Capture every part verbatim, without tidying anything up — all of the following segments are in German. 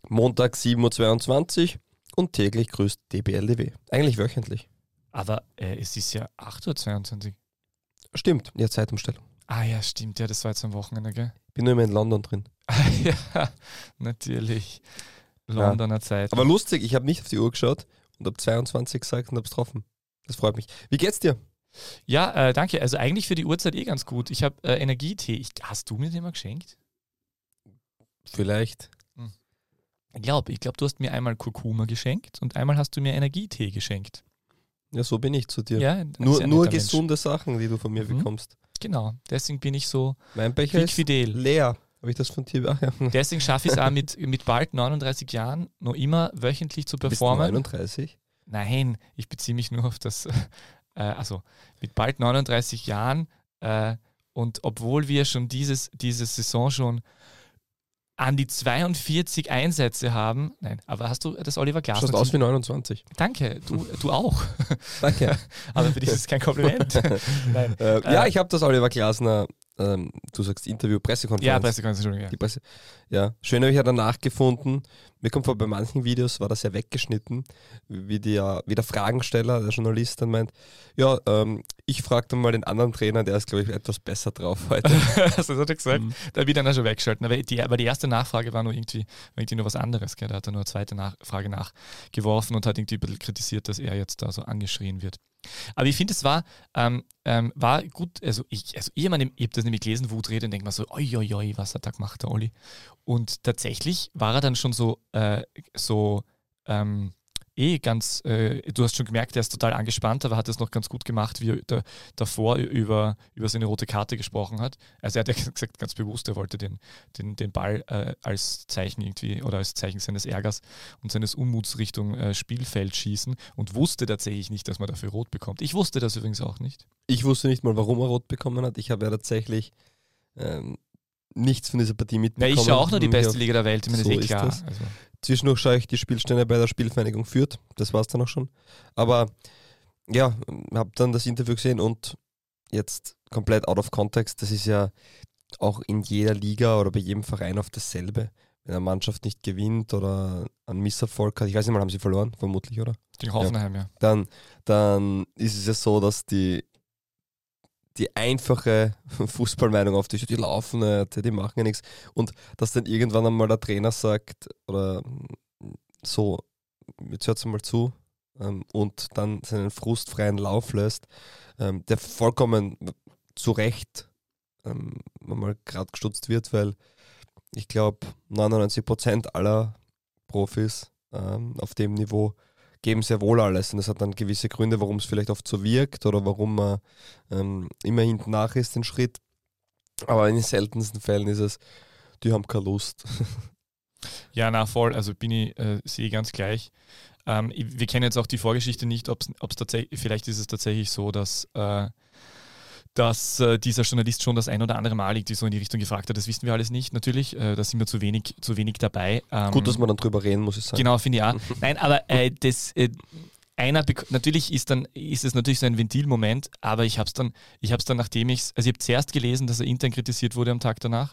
Montag sieben Uhr zweiundzwanzig und täglich grüßt D B L D W. Eigentlich wöchentlich. Aber äh, es ist ja acht Uhr zweiundzwanzig. Stimmt, ja, Zeitumstellung. Ah ja, stimmt. Ja, das war jetzt am Wochenende, gell? Bin nur immer in London drin. Ja, natürlich. Londoner ja. Zeit. Aber lustig, ich habe nicht auf die Uhr geschaut und habe zweiundzwanzig gesagt und habe es getroffen. Das freut mich. Wie geht's dir? Ja, äh, danke. Also eigentlich für die Uhrzeit eh ganz gut. Ich habe äh, Energietee. Ich, hast du mir den mal geschenkt? Vielleicht. Hm. Ich glaube, ich glaub, du hast mir einmal Kurkuma geschenkt und einmal hast du mir Energietee geschenkt. Ja, so bin ich zu dir. Ja, nur nur gesunde Mensch. Sachen, die du von mir mhm. bekommst. Genau, deswegen bin ich so mein Becher ist fidel. Leer. Habe ich das von dir? Ach, ja. Deswegen schaffe ich es auch mit, mit bald neununddreißig Jahren noch immer wöchentlich zu performen. Bist du neununddreißig? Nein, ich beziehe mich nur auf das, äh, also mit bald neununddreißig Jahren äh, und obwohl wir schon dieses, diese Saison schon an die zweiundvierzig Einsätze haben. Nein, aber hast du das Oliver Glasner? Schaust aus wie neunundzwanzig. Danke, du, du auch. Danke. Aber für dich ist es kein Kompliment. Nein. Äh, ja, ich habe das Oliver Glasner, ähm, du sagst Interview, Pressekonferenz. Ja, Pressekonferenz, Entschuldigung. Ja. Die Presse, ja. Schön habe ich ja danach gefunden. Mir kommt vor, bei manchen Videos war das ja weggeschnitten, wie, die, wie der Fragensteller, der Journalist dann meint, ja, ähm, ich frage dann mal den anderen Trainer, der ist, glaube ich, etwas besser drauf heute. Das hat er gesagt. Mhm. Da wird dann auch schon weggeschalten. Aber die, aber die erste Nachfrage war nur irgendwie, irgendwie nur was anderes. Gell? Da hat er nur eine zweite Nachfrage nachgeworfen und hat irgendwie ein bisschen kritisiert, dass er jetzt da so angeschrien wird. Aber ich finde, es war, ähm, ähm, war gut, also ich, also ich habe hab das nämlich gelesen, Wutrede, und denke mir so, oi, oi, oi, was hat er gemacht, der Olli? Und tatsächlich war er dann schon so, äh, so, ähm, eh ganz, äh, du hast schon gemerkt, er ist total angespannt, aber hat es noch ganz gut gemacht, wie er da, davor über, über seine rote Karte gesprochen hat. Also er hat ja gesagt, ganz bewusst, er wollte den, den, den Ball äh, als Zeichen irgendwie oder als Zeichen seines Ärgers und seines Unmuts Richtung äh, Spielfeld schießen und wusste tatsächlich nicht, dass man dafür rot bekommt. Ich wusste das übrigens auch nicht. Ich wusste nicht mal, warum er rot bekommen hat. Ich habe ja tatsächlich ähm, nichts von dieser Partie mitbekommen. Na, ich schaue auch nur die beste Liga der Welt, ich meine, so ist eh klar. Ist also. Zwischendurch schaue ich die Spielstände bei der Spielvereinigung Fürth, das war es dann auch schon. Aber ja, habe dann das Interview gesehen und jetzt komplett out of context, das ist ja auch in jeder Liga oder bei jedem Verein auf dasselbe. Wenn eine Mannschaft nicht gewinnt oder einen Misserfolg hat, ich weiß nicht mal, haben sie verloren, vermutlich, oder? Gegen Hoffenheim, ja. ja. Dann, dann ist es ja so, dass die die einfache Fußballmeinung auf die, die laufen nicht, die machen ja nichts. Und dass dann irgendwann einmal der Trainer sagt, oder so, jetzt hört es mal zu, ähm, und dann seinen frustfreien Lauf lässt, ähm, der vollkommen zu Recht ähm, mal gerade gestutzt wird, weil ich glaube, neunundneunzig Prozent aller Profis ähm, auf dem Niveau geben sehr wohl alles und es hat dann gewisse Gründe, warum es vielleicht oft so wirkt oder warum man ähm, immer hinten nach ist den Schritt. Aber in den seltensten Fällen ist es, die haben keine Lust. Ja, na voll, also bin ich, äh, sehe ganz gleich. Ähm, wir kennen jetzt auch die Vorgeschichte nicht, ob es tatsächlich, vielleicht ist es tatsächlich so, dass äh, dass äh, dieser Journalist schon das ein oder andere Mal irgendwie so in die Richtung gefragt hat. Das wissen wir alles nicht, natürlich. Äh, da sind wir zu wenig, zu wenig dabei. Ähm, Gut, dass man dann drüber reden muss, ich sagen. Genau, finde ich auch. Nein, aber äh, das, äh, einer natürlich ist dann ist es natürlich so ein Ventilmoment, aber ich habe es dann, ich habe es dann, nachdem ich also ich habe zuerst gelesen, dass er intern kritisiert wurde am Tag danach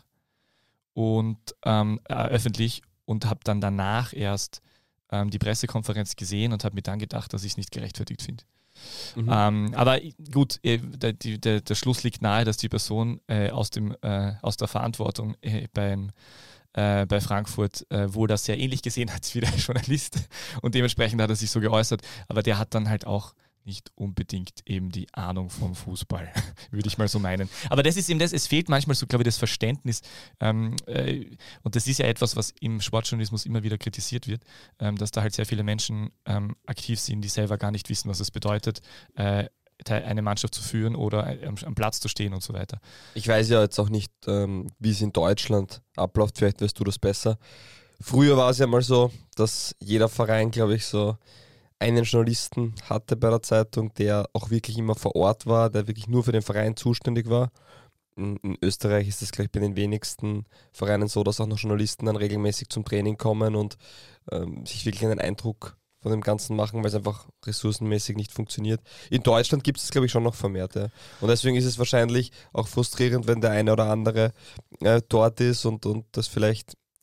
und ähm, äh, öffentlich und habe dann danach erst ähm, die Pressekonferenz gesehen und habe mir dann gedacht, dass ich es nicht gerechtfertigt finde. Mhm. Ähm, aber gut, äh, der, der, der Schluss liegt nahe, dass die Person äh, aus, dem, äh, aus der Verantwortung äh, beim, äh, bei Frankfurt äh, wohl das sehr ähnlich gesehen hat wie der Journalist und dementsprechend hat er sich so geäußert, aber der hat dann halt auch nicht unbedingt eben die Ahnung vom Fußball, würde ich mal so meinen. Aber das ist eben das, es fehlt manchmal so, glaube ich, das Verständnis ähm, äh, und das ist ja etwas, was im Sportjournalismus immer wieder kritisiert wird, ähm, dass da halt sehr viele Menschen ähm, aktiv sind, die selber gar nicht wissen, was es bedeutet, äh, eine Mannschaft zu führen oder am, am Platz zu stehen und so weiter. Ich weiß ja jetzt auch nicht, ähm, wie es in Deutschland abläuft, vielleicht weißt du das besser. Früher war es ja mal so, dass jeder Verein, glaube ich, so einen Journalisten hatte bei der Zeitung, der auch wirklich immer vor Ort war, der wirklich nur für den Verein zuständig war. In, in Österreich ist es, glaube ich, bei den wenigsten Vereinen so, dass auch noch Journalisten dann regelmäßig zum Training kommen und ähm, sich wirklich einen Eindruck von dem Ganzen machen, weil es einfach ressourcenmäßig nicht funktioniert. In Deutschland gibt es, glaube ich, schon noch vermehrt. Ja. Und deswegen ist es wahrscheinlich auch frustrierend, wenn der eine oder andere äh, dort ist und, und das vielleicht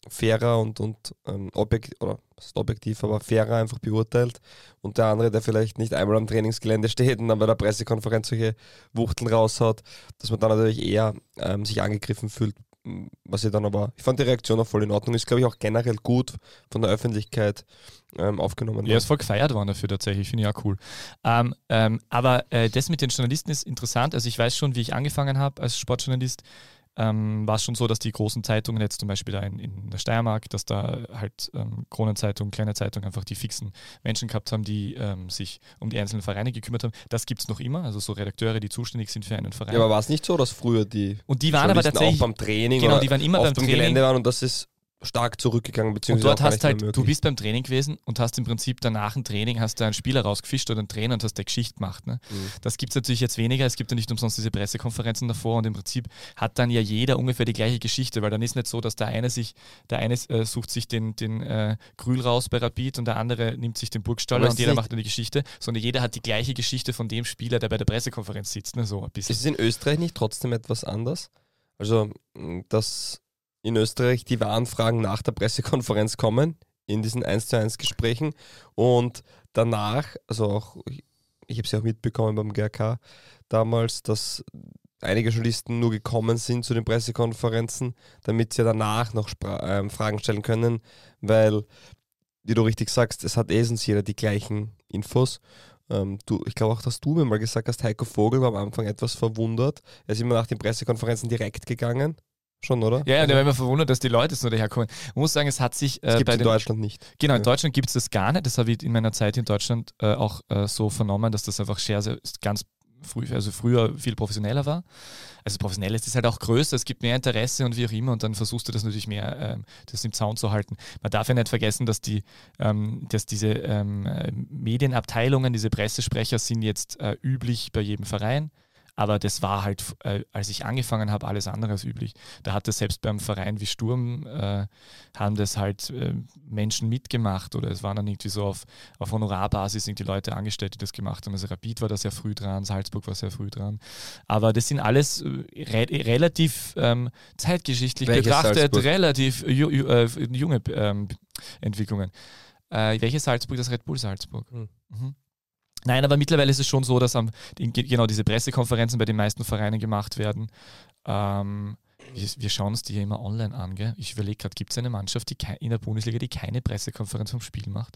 fairer und, und ähm, objektiv, oder was ist objektiv, aber fairer einfach beurteilt. Und der andere, der vielleicht nicht einmal am Trainingsgelände steht und dann bei der Pressekonferenz solche Wuchteln raushaut, dass man dann natürlich eher ähm, sich angegriffen fühlt. Was ich dann aber, ich fand die Reaktion auch voll in Ordnung, ist glaube ich auch generell gut von der Öffentlichkeit ähm, aufgenommen. Ja, ist voll gefeiert worden dafür tatsächlich, finde ich auch cool. Ähm, ähm, aber äh, das mit den Journalisten ist interessant, also ich weiß schon, wie ich angefangen habe als Sportjournalist, ähm, war es schon so, dass die großen Zeitungen jetzt zum Beispiel da in, in der Steiermark, dass da halt ähm, Kronenzeitung, kleine Zeitung einfach die fixen Menschen gehabt haben, die ähm, sich um die einzelnen Vereine gekümmert haben. Das gibt es noch immer, also so Redakteure, die zuständig sind für einen Verein. Ja, aber war es nicht so, dass früher die und die waren aber tatsächlich auch beim Training genau, oder die waren immer auf beim dem Training. Gelände waren und das ist stark zurückgegangen, Und beziehungsweise dort auch gar hast nicht halt, mehr du möglich. bist beim Training gewesen und hast im Prinzip danach ein Training, hast da einen Spieler rausgefischt oder einen Trainer und hast der Geschichte gemacht. Ne? Mhm. Das gibt es natürlich jetzt weniger, es gibt ja nicht umsonst diese Pressekonferenzen davor und im Prinzip hat dann ja jeder ungefähr die gleiche Geschichte, weil dann ist nicht so, dass der eine sich, der eine äh, sucht sich den, den äh, Grül raus bei Rapid und der andere nimmt sich den Burgstaller und jeder macht dann die Geschichte, sondern jeder hat die gleiche Geschichte von dem Spieler, der bei der Pressekonferenz sitzt. Ne? So ein bisschen. Ist es in Österreich nicht trotzdem etwas anders? Also, dass in Österreich die wahren Fragen nach der Pressekonferenz kommen, in diesen eins zu eins Gesprächen und danach, also auch, ich, ich habe es ja auch mitbekommen beim G R K damals, dass einige Journalisten nur gekommen sind zu den Pressekonferenzen, damit sie danach noch Spra- ähm, Fragen stellen können, weil, wie du richtig sagst, es hat eh sonst jeder die gleichen Infos. Ähm, du, ich glaube auch, dass du mir mal gesagt hast, Heiko Vogel war am Anfang etwas verwundert. Er ist immer nach den Pressekonferenzen direkt gegangen. Schon, oder? Ja, ja, der war immer verwundert, dass die Leute so daherkommen. Man muss sagen, es hat sich Das äh, gibt bei es in den, Deutschland nicht. Genau, in Ja. Deutschland gibt es das gar nicht. Das habe ich in meiner Zeit in Deutschland äh, auch äh, so vernommen, dass das einfach sehr, sehr ganz früh, also früher viel professioneller war. Also professionell ist es halt auch größer, es gibt mehr Interesse und wie auch immer und dann versuchst du das natürlich mehr, ähm, das im Zaun zu halten. Man darf ja nicht vergessen, dass die, ähm, dass diese ähm, Medienabteilungen, diese Pressesprecher sind jetzt äh, üblich bei jedem Verein. Aber das war halt, äh, als ich angefangen habe, alles andere als üblich. Da hat das selbst beim Verein wie Sturm, äh, haben das halt äh, Menschen mitgemacht oder es waren dann irgendwie so auf, auf Honorarbasis irgendwie Leute angestellt, die das gemacht haben. Also Rapid war da sehr früh dran, Salzburg war sehr früh dran. Aber das sind alles äh, re relativ ähm, zeitgeschichtlich Welches betrachtet, Salzburg? relativ ju ju äh, junge ähm, Entwicklungen. Äh, welches Salzburg? Das Red Bull Salzburg. Hm. Mhm. Nein, aber mittlerweile ist es schon so, dass am, genau diese Pressekonferenzen bei den meisten Vereinen gemacht werden. Ähm, wir, wir schauen uns die ja immer online an. Gell? Ich überlege gerade, gibt es eine Mannschaft die kei- in der Bundesliga, die keine Pressekonferenz vom Spiel macht?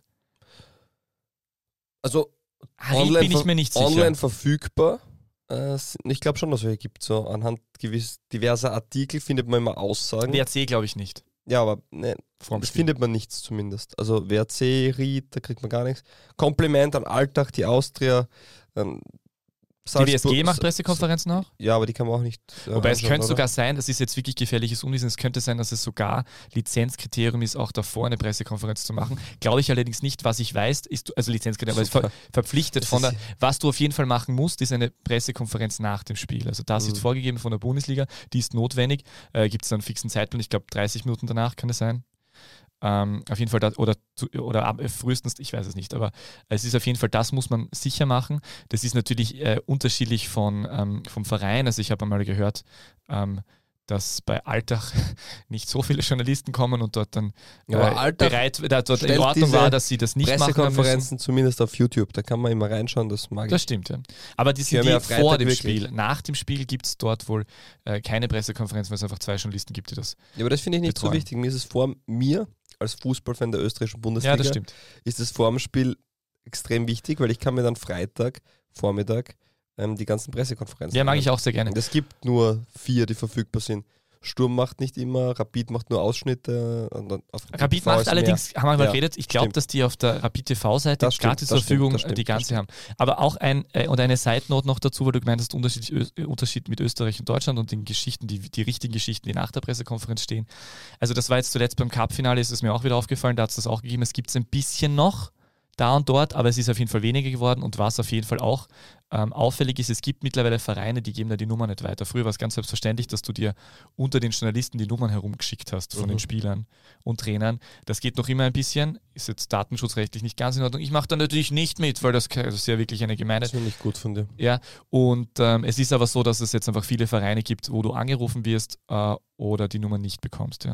Also Ah, online, bin ich ver- mir nicht sicher. online verfügbar. Äh, sind- ich glaube schon, dass es welche gibt. So anhand gewiss, diverser Artikel findet man immer Aussagen. W R C glaube ich nicht. Ja, aber ne, Vorm das Spiel. findet man nichts zumindest. Also W R C, Ried, da kriegt man gar nichts. Kompliment an Alltag, die Austria. Ähm, Die W S G macht Pressekonferenzen auch? Ja, aber die kann man auch nicht. Äh, Wobei es anschauen, könnte oder? sogar sein, das ist jetzt wirklich gefährliches Unwissen, es könnte sein, dass es sogar Lizenzkriterium ist, auch davor eine Pressekonferenz zu machen. Glaube ich allerdings nicht. Was ich weiß, ist, also Lizenzkriterium, aber es ist ver verpflichtet Das von der, ist- was du auf jeden Fall machen musst, ist eine Pressekonferenz nach dem Spiel. Also das Mhm. ist vorgegeben von der Bundesliga, die ist notwendig. Äh, Gibt es einen fixen Zeitplan, ich glaube dreißig Minuten danach kann es sein. Ähm, auf jeden Fall, das, oder, zu- oder ab, frühestens, ich weiß es nicht, aber es ist auf jeden Fall, das muss man sicher machen. Das ist natürlich äh, unterschiedlich von, ähm, vom Verein. Also ich habe einmal gehört, ähm, dass bei Alltag nicht so viele Journalisten kommen und dort dann Ja, aber äh, Alltag bereit, da, dort in stellt Ordnung diese war, dass sie das nicht machen müssen. Pressekonferenzen zumindest auf YouTube, da kann man immer reinschauen, das mag Das ich. stimmt, ja. Aber die Die sind haben die ja Freitag vor dem wirklich. Spiel. Nach dem Spiel gibt es dort wohl äh, keine Pressekonferenz, weil es einfach zwei Journalisten gibt, die das. Ja, aber das finde ich nicht Betreuen. so wichtig. Mir ist es vor mir, als Fußballfan der österreichischen Bundesliga, Ja, das stimmt. ist es vor dem Spiel extrem wichtig, weil ich kann mir dann Freitag, Vormittag, ähm, die ganzen Pressekonferenzen Ja, mag anhören. ich auch sehr gerne. Und es gibt nur vier, die verfügbar sind. Sturm macht nicht immer, Rapid macht nur Ausschnitte. Und dann auf Rapid T V macht ist allerdings, haben wir mal Ja, geredet, ich glaube, stimmt. dass die auf der Rapid T V-Seite Das stimmt, gratis das zur Verfügung stimmt, das äh, die stimmt, das ganze haben. Aber auch ein, äh, und eine Side-Note noch dazu, weil du gemeint hast, Unterschied, Ö- Unterschied mit Österreich und Deutschland und den Geschichten, die, die richtigen Geschichten, die nach der Pressekonferenz stehen. Also das war jetzt zuletzt beim Cup-Finale, ist es mir auch wieder aufgefallen, da hat es das auch gegeben. Es gibt es ein bisschen noch, da und dort, aber es ist auf jeden Fall weniger geworden und was auf jeden Fall auch ähm, auffällig ist, es gibt mittlerweile Vereine, die geben da die Nummer nicht weiter. Früher war es ganz selbstverständlich, dass du dir unter den Journalisten die Nummern herumgeschickt hast von Mhm. den Spielern und Trainern. Das geht noch immer ein bisschen, ist jetzt datenschutzrechtlich nicht ganz in Ordnung. Ich mache da natürlich nicht mit, weil das, das ist ja wirklich eine Gemeinde. Das finde ich gut von dir. Ja, und ähm, es ist aber so, dass es jetzt einfach viele Vereine gibt, wo du angerufen wirst äh, oder die Nummer nicht bekommst, ja.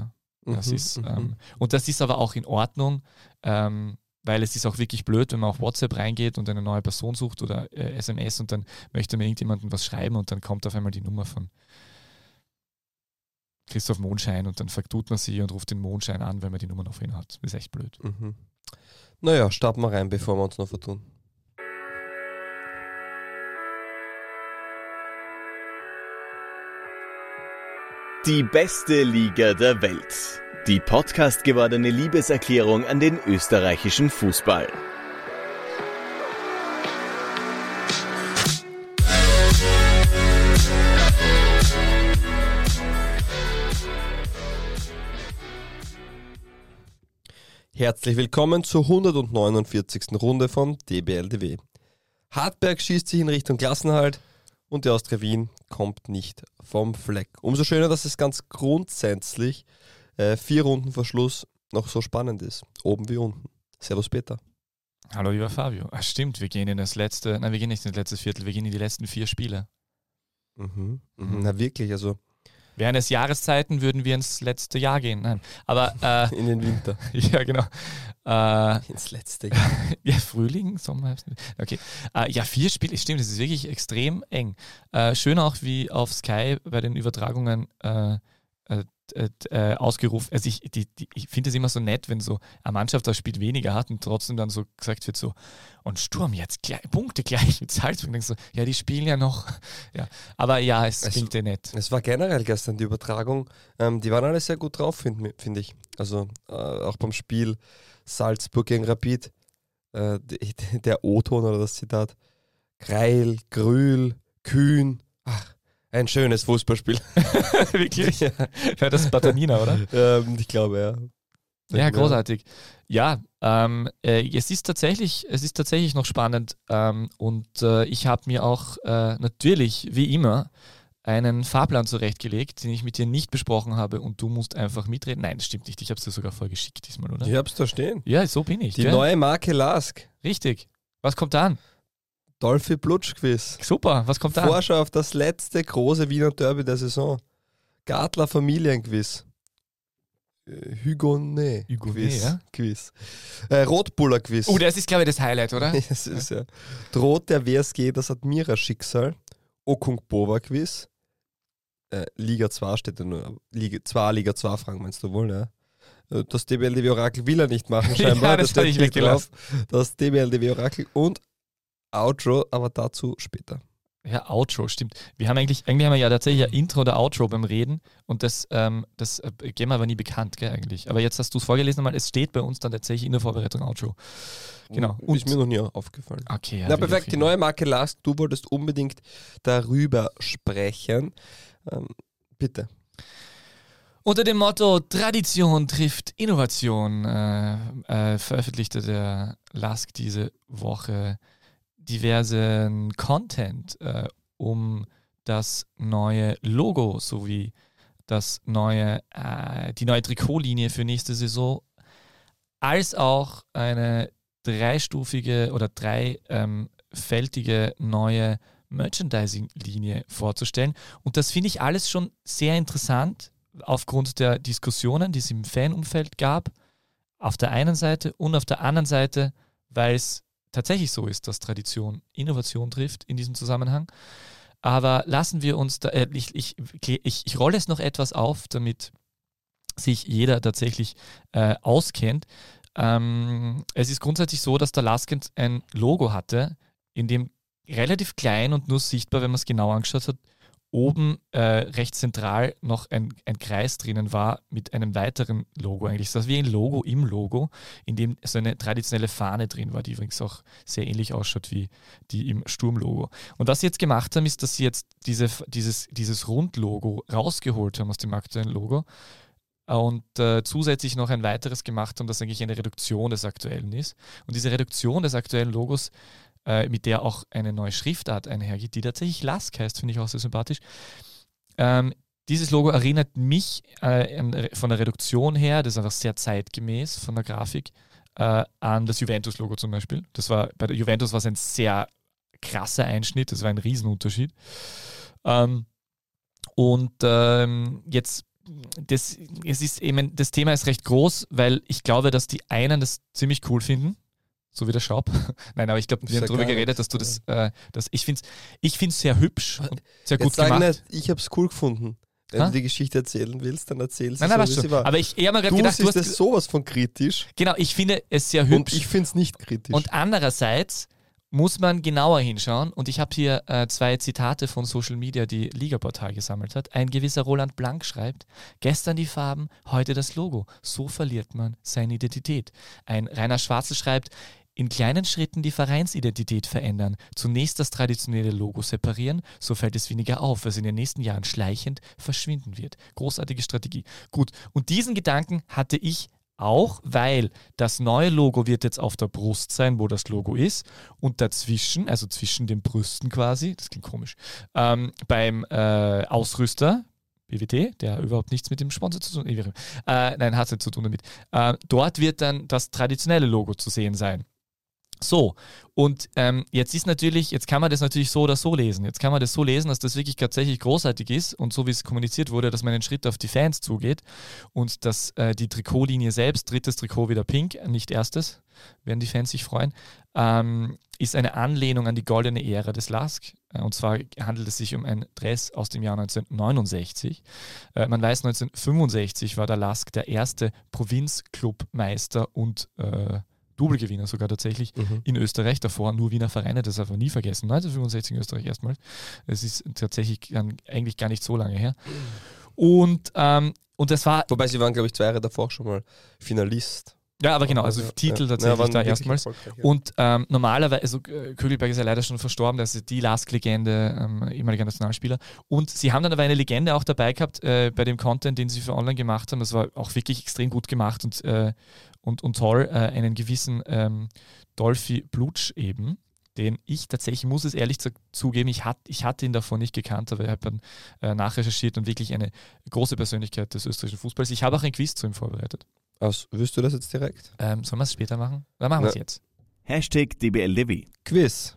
Das Mhm, ist, mhm. ähm, und das ist aber auch in Ordnung, ähm, weil es ist auch wirklich blöd, wenn man auf WhatsApp reingeht und eine neue Person sucht oder äh, S M S und dann möchte mir irgendjemandem was schreiben und dann kommt auf einmal die Nummer von Christoph Mondschein und dann vertut man sie und ruft den Mondschein an, weil man die Nummer noch für ihn hat. Das ist echt blöd. Mhm. Naja, starten wir rein, bevor wir uns noch vertun. Die beste Liga der Welt. Die Podcast gewordene Liebeserklärung an den österreichischen Fußball. Herzlich willkommen zur hundertneunundvierzigsten Runde vom D B L D W. Hartberg schießt sich in Richtung Klassenerhalt und die Austria Wien kommt nicht vom Fleck. Umso schöner, dass es ganz grundsätzlich äh, vier Runden vor Schluss noch so spannend ist. Oben wie unten. Servus Peter. Hallo lieber Fabio. Ah, stimmt, wir gehen in das letzte, nein, wir gehen nicht in das letzte Viertel, wir gehen in die letzten vier Spiele. Mhm. Mhm. Na wirklich, also Wären es Jahreszeiten, würden wir ins letzte Jahr gehen. Nein, aber äh, in den Winter. ja genau. Äh, Ins letzte Jahr. ja, Frühling, Sommer. Okay. Äh, ja, vier Spiele, stimmt, das ist wirklich extrem eng. Äh, schön auch wie auf Sky bei den Übertragungen äh, äh, äh, ausgerufen. Also ich, die, die, ich finde es immer so nett, wenn so eine Mannschaft das Spiel weniger hat und trotzdem dann so gesagt wird so, und Sturm jetzt gleich, Punkte gleich mit Salzburg. Und denkst so, ja, die spielen ja noch. Ja. Aber ja, es, Es- klingt ja nett. Es war generell gestern die Übertragung. Ähm, die waren alle sehr gut drauf, finde find ich. Also äh, auch beim Spiel Salzburg gegen Rapid. Äh, die, der O-Ton oder das Zitat. Greil, Grühl, Kühn. Ach, ein schönes Fußballspiel. Wirklich? ja, Ja, das ist Batanina, oder? ähm, ich glaube, ja. Ja, großartig. Ja, ähm, äh, es ist tatsächlich, es ist tatsächlich noch spannend ähm, und äh, ich habe mir auch äh, natürlich, wie immer, einen Fahrplan zurechtgelegt, den ich mit dir nicht besprochen habe und du musst einfach mitreden. Nein, das stimmt nicht. Ich habe es dir sogar vorgeschickt diesmal, oder? Ich hab's da stehen. Ja, so bin ich. Die gell? neue Marke Lask. Richtig. Was kommt da an? Dolphy Plutsch-Quiz. Super, was kommt da an? Vorschau auf das letzte große Wiener Derby der Saison. Gartler Familienquiz. Äh, Hugonet Hugonet, Quiz. ja? Quiz. Äh, Rotbuller Quiz. Oh, das ist, glaube ich, das Highlight, oder? Das ist ja. Droht der W S G das Admira-Schicksal? Okung-Bova Quiz. Äh, Liga zwei steht ja nur. Liga zwei, Liga zwei Fragen meinst du wohl, ja? Äh, Das D B L D W Orakel will er nicht machen, scheinbar. Ja, das steht hab ich hier weggelassen. drauf. Das D B L D W Orakel und Outro, aber dazu später. Ja, Outro, stimmt. Wir haben eigentlich, eigentlich haben wir ja tatsächlich ein Intro oder Outro beim Reden und das, ähm, das äh, geben wir aber nie bekannt, gell, eigentlich. Aber jetzt hast du es vorgelesen, mal, es steht bei uns dann tatsächlich in der Vorbereitung Outro. Genau. Und ist mir noch nie aufgefallen. Okay, ja. Na wie perfekt, auch die immer. neue Marke Lask, du wolltest unbedingt darüber sprechen. Ähm, bitte. Unter dem Motto Tradition trifft Innovation äh, äh, veröffentlichte der Lask diese Woche diversen Content äh, um das neue Logo sowie das neue, äh, die neue Trikotlinie für nächste Saison, als auch eine dreistufige oder dreifältige neue Merchandising-Linie vorzustellen. Und das finde ich alles schon sehr interessant aufgrund der Diskussionen, die es im Fanumfeld gab, auf der einen Seite und auf der anderen Seite, weil es tatsächlich so ist, dass Tradition Innovation trifft in diesem Zusammenhang. Aber lassen wir uns da, äh, ich, ich, ich, ich rolle es noch etwas auf, damit sich jeder tatsächlich äh, auskennt. Ähm, es ist grundsätzlich so, dass der Lask ein Logo hatte, in dem relativ klein und nur sichtbar, wenn man es genau angeschaut hat, oben äh, recht zentral noch ein, ein Kreis drinnen war mit einem weiteren Logo eigentlich. Das war wie ein Logo im Logo, in dem so eine traditionelle Fahne drin war, die übrigens auch sehr ähnlich ausschaut wie die im Sturmlogo. Und was sie jetzt gemacht haben, ist, dass sie jetzt diese, dieses, dieses Rundlogo rausgeholt haben aus dem aktuellen Logo und äh, zusätzlich noch ein weiteres gemacht haben, das eigentlich eine Reduktion des aktuellen ist. Und diese Reduktion des aktuellen Logos, äh, mit der auch eine neue Schriftart einhergeht, die tatsächlich Lask heißt, finde ich auch sehr sympathisch. Ähm, dieses Logo erinnert mich äh, an, von der Reduktion her, das ist einfach sehr zeitgemäß von der Grafik, äh, an das Juventus-Logo zum Beispiel. Das war, bei der Juventus war es ein sehr krasser Einschnitt, das war ein Riesenunterschied. Ähm, und ähm, jetzt das, es ist eben, das Thema ist recht groß, weil ich glaube, dass die einen das ziemlich cool finden, so wie der Schaub. Nein, aber ich glaube, wir haben darüber geredet, dass du das, äh, das ich finde es ich find's sehr hübsch und sehr gut Jetzt sag gemacht. nicht, ich habe es cool gefunden. Wenn Ha? du die Geschichte erzählen willst, dann erzähl sie Nein, nein, so, weißt wie sie du, war. aber ich eher mal gerade Du gedacht, du siehst hast das sowas von kritisch genau, ich finde es sehr und hübsch. ich finde es nicht kritisch. Und andererseits muss man genauer hinschauen und ich habe hier äh, zwei Zitate von Social Media, die Liga-Portal gesammelt hat. Ein gewisser Roland Blank schreibt, gestern die Farben, heute das Logo. So verliert man seine Identität. Ein Rainer Schwarzel schreibt, in kleinen Schritten die Vereinsidentität verändern. Zunächst das traditionelle Logo separieren, so fällt es weniger auf, was in den nächsten Jahren schleichend verschwinden wird. Großartige Strategie. Gut, und diesen Gedanken hatte ich auch, weil das neue Logo wird jetzt auf der Brust sein, wo das Logo ist und dazwischen, also zwischen den Brüsten quasi, das klingt komisch, ähm, beim äh, Ausrüster, B W T, der überhaupt nichts mit dem Sponsor zu tun hat, äh, nein, hat es nicht zu tun damit, äh, dort wird dann das traditionelle Logo zu sehen sein. So, und ähm, jetzt ist natürlich, jetzt kann man das natürlich so oder so lesen. Jetzt kann man das so lesen, dass das wirklich tatsächlich großartig ist und so wie es kommuniziert wurde, dass man einen Schritt auf die Fans zugeht und dass äh, die Trikotlinie selbst, drittes Trikot wieder pink, nicht erstes, werden die Fans sich freuen, ähm, ist eine Anlehnung an die goldene Ära des Lask. Äh, und zwar handelt es sich um ein Dress aus dem Jahr neunzehnhundertneunundsechzig. Äh, man weiß, neunzehnhundertfünfundsechzig war der Lask der erste Provinzclubmeister und äh, Double-Gewinner sogar tatsächlich Mhm. in Österreich, davor nur Wiener Vereine, das darf man nie vergessen. neunzehnhundertfünfundsechzig in Österreich erstmals. Es ist tatsächlich dann eigentlich gar nicht so lange her. Und, ähm, und das war, Wobei sie waren, glaube ich, zwei Jahre davor schon mal Finalist. ja, aber genau, also Ja, Titel ja. tatsächlich Ja, waren da wirklich erstmals. erfolgreich, ja. Und ähm, normalerweise, also äh, Kögelberg ist ja leider schon verstorben, das ist die Lask-Legende, ähm, ehemaliger Nationalspieler. Und sie haben dann aber eine Legende auch dabei gehabt äh, bei dem Content, den sie für online gemacht haben. Das war auch wirklich extrem gut gemacht und, äh, und, und toll. Äh, einen gewissen ähm, Dolphy Blutsch eben, den ich tatsächlich, muss es ehrlich zu, zugeben, ich, hat, ich hatte ihn davon nicht gekannt, aber ich habe dann äh, nachrecherchiert und wirklich eine große Persönlichkeit des österreichischen Fußballs. Ich habe auch ein Quiz zu ihm vorbereitet. Aus, willst du das jetzt direkt? Ähm, sollen wir es später machen? Dann machen wir es Ja. jetzt. Hashtag D B L Livy. Quiz.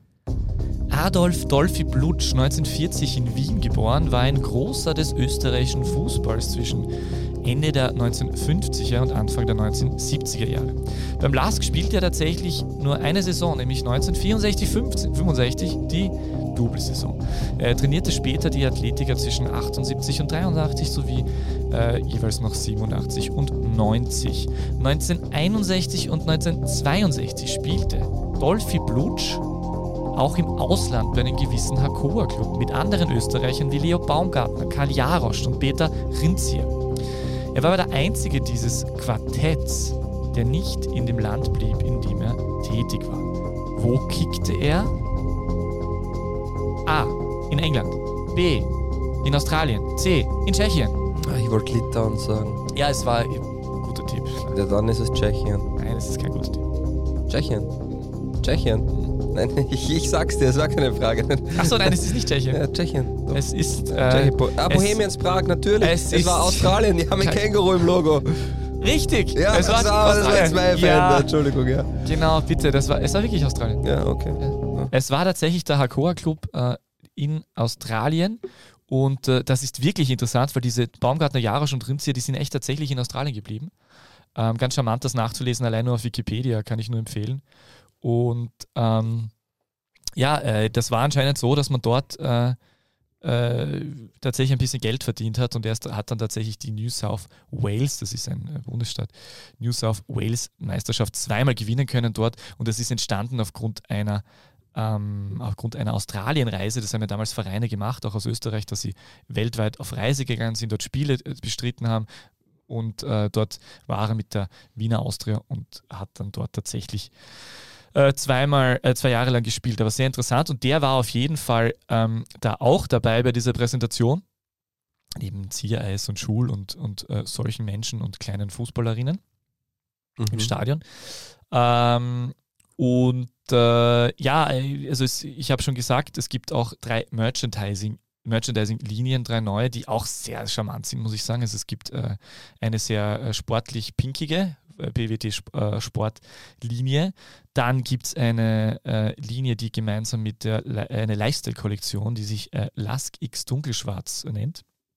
Adolf Dolphy Blutsch, neunzehnhundertvierzig in Wien geboren, war ein Großer des österreichischen Fußballs zwischen Ende der neunzehnhundertfünfziger und Anfang der neunzehnhundertsiebziger Jahre. Beim Lask spielte er tatsächlich nur eine Saison, nämlich neunzehnhundertvierundsechzig fünfundsechzig, die Double-Saison. Er trainierte später die Athletiker zwischen achtundsiebzig und dreiundachtzig sowie äh, jeweils noch siebenundachtzig und neunzig. neunzehnhunderteinundsechzig und neunzehnhundertzweiundsechzig spielte Dolphy Blutsch auch im Ausland bei einem gewissen Hakoa-Club mit anderen Österreichern wie Leo Baumgartner, Karl Jarosch und Peter Rindzier. Er war aber der einzige dieses Quartetts, der nicht in dem Land blieb, in dem er tätig war. Wo kickte er? A. In England. B. In Australien. C. In Tschechien. Ah, ich wollte Litauen sagen. Ja, es war ein guter Tipp. Ja, dann ist es Tschechien. Nein, es ist kein guter Tipp. Tschechien. Tschechien. Nein, ich, ich sag's dir, es war keine Frage. Achso, nein, es ist nicht Tschechien. Ja, Tschechien. Doch. Es ist. Tschechien. Äh, Bo- ah, es- Bohemians Prag, natürlich. es Es, ist- war Australien, die haben ein Kein- Känguru im Logo. richtig! Ja, es war das war, das war jetzt mein ja, Fan, Entschuldigung, ja. genau, bitte, das war, es war wirklich Australien. Ja, okay. Ja. Es war tatsächlich der Hakoa Club äh, in Australien und äh, das ist wirklich interessant, weil diese Baumgartner, Jarosch und Rindzier, die sind echt tatsächlich in Australien geblieben. Ähm, ganz charmant, das nachzulesen, allein nur auf Wikipedia, kann ich nur empfehlen. Und ähm, ja, äh, das war anscheinend so, dass man dort äh, äh, tatsächlich ein bisschen Geld verdient hat und erst hat dann tatsächlich die New South Wales, das ist ein äh, Bundesstaat, New South Wales Meisterschaft zweimal gewinnen können dort und das ist entstanden aufgrund einer ähm, aufgrund einer Australienreise, das haben ja damals Vereine gemacht, auch aus Österreich, dass sie weltweit auf Reise gegangen sind, dort Spiele äh, bestritten haben und äh, dort war er mit der Wiener Austria und hat dann dort tatsächlich äh, zweimal, äh, zwei Jahre lang gespielt, aber sehr interessant und der war auf jeden Fall ähm, da auch dabei bei dieser Präsentation, neben Ziereis und Schul und, und äh, solchen Menschen und kleinen Fußballerinnen Mhm. im Stadion. Ähm, und äh, ja, also es, ich habe schon gesagt, es gibt auch drei Merchandising Merchandising-Linien, drei neue, die auch sehr charmant sind, muss ich sagen. Also es gibt äh, eine sehr äh, sportlich pinkige äh, B W T-Sportlinie. Dann gibt es eine äh, Linie, die gemeinsam mit der Le- eine Lifestyle-Kollektion, die sich äh, Lask X Dunkelschwarz nennt.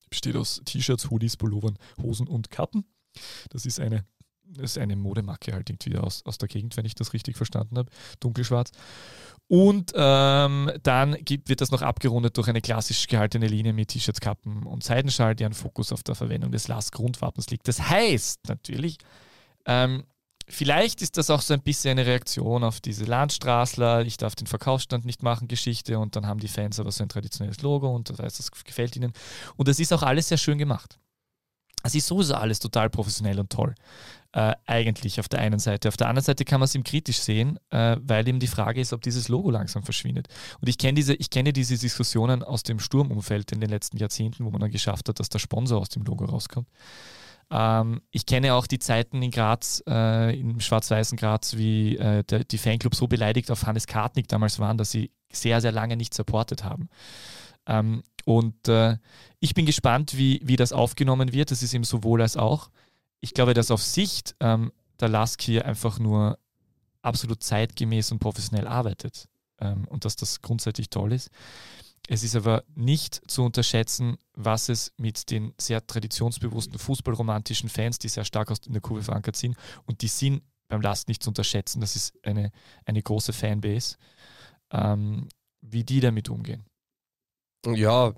besteht aus T-Shirts, Hoodies, Pullovern, Hosen und Kappen. Das ist eine, das ist eine Modemarke halt irgendwie aus, aus der Gegend, wenn ich das richtig verstanden habe. Dunkelschwarz. Und ähm, dann gibt, wird das noch abgerundet durch eine klassisch gehaltene Linie mit T-Shirts, Kappen und Seidenschal, deren Fokus auf der Verwendung des L A S-Grundwappens liegt. Das heißt natürlich, ähm, vielleicht ist das auch so ein bisschen eine Reaktion auf diese Landstraßler, ich darf den Verkaufsstand nicht machen, Geschichte, und dann haben die Fans aber so ein traditionelles Logo und das heißt, das gefällt ihnen. Und das ist auch alles sehr schön gemacht. Es ist sowieso alles total professionell und toll. Äh, eigentlich auf der einen Seite. Auf der anderen Seite kann man es ihm kritisch sehen, äh, weil eben die Frage ist, ob dieses Logo langsam verschwindet. Und ich kenne diese, ich kenne diese Diskussionen aus dem Sturmumfeld in den letzten Jahrzehnten, wo man dann geschafft hat, dass der Sponsor aus dem Logo rauskommt. Ähm, ich kenne auch die Zeiten in Graz, äh, im schwarz-weißen Graz, wie äh, der, die Fanclubs so beleidigt auf Hannes Kartnick damals waren, dass sie sehr, sehr lange nicht supportet haben. Ähm, und äh, ich bin gespannt, wie, wie das aufgenommen wird. Das ist eben sowohl als auch. Ich glaube, dass auf Sicht ähm, der L A S K hier einfach nur absolut zeitgemäß und professionell arbeitet ähm, und dass das grundsätzlich toll ist. Es ist aber nicht zu unterschätzen, was es mit den sehr traditionsbewussten, fußballromantischen Fans, die sehr stark in der Kurve verankert sind, und die sind beim L A S K nicht zu unterschätzen. Das ist eine, eine große Fanbase, ähm, wie die damit umgehen. Ja,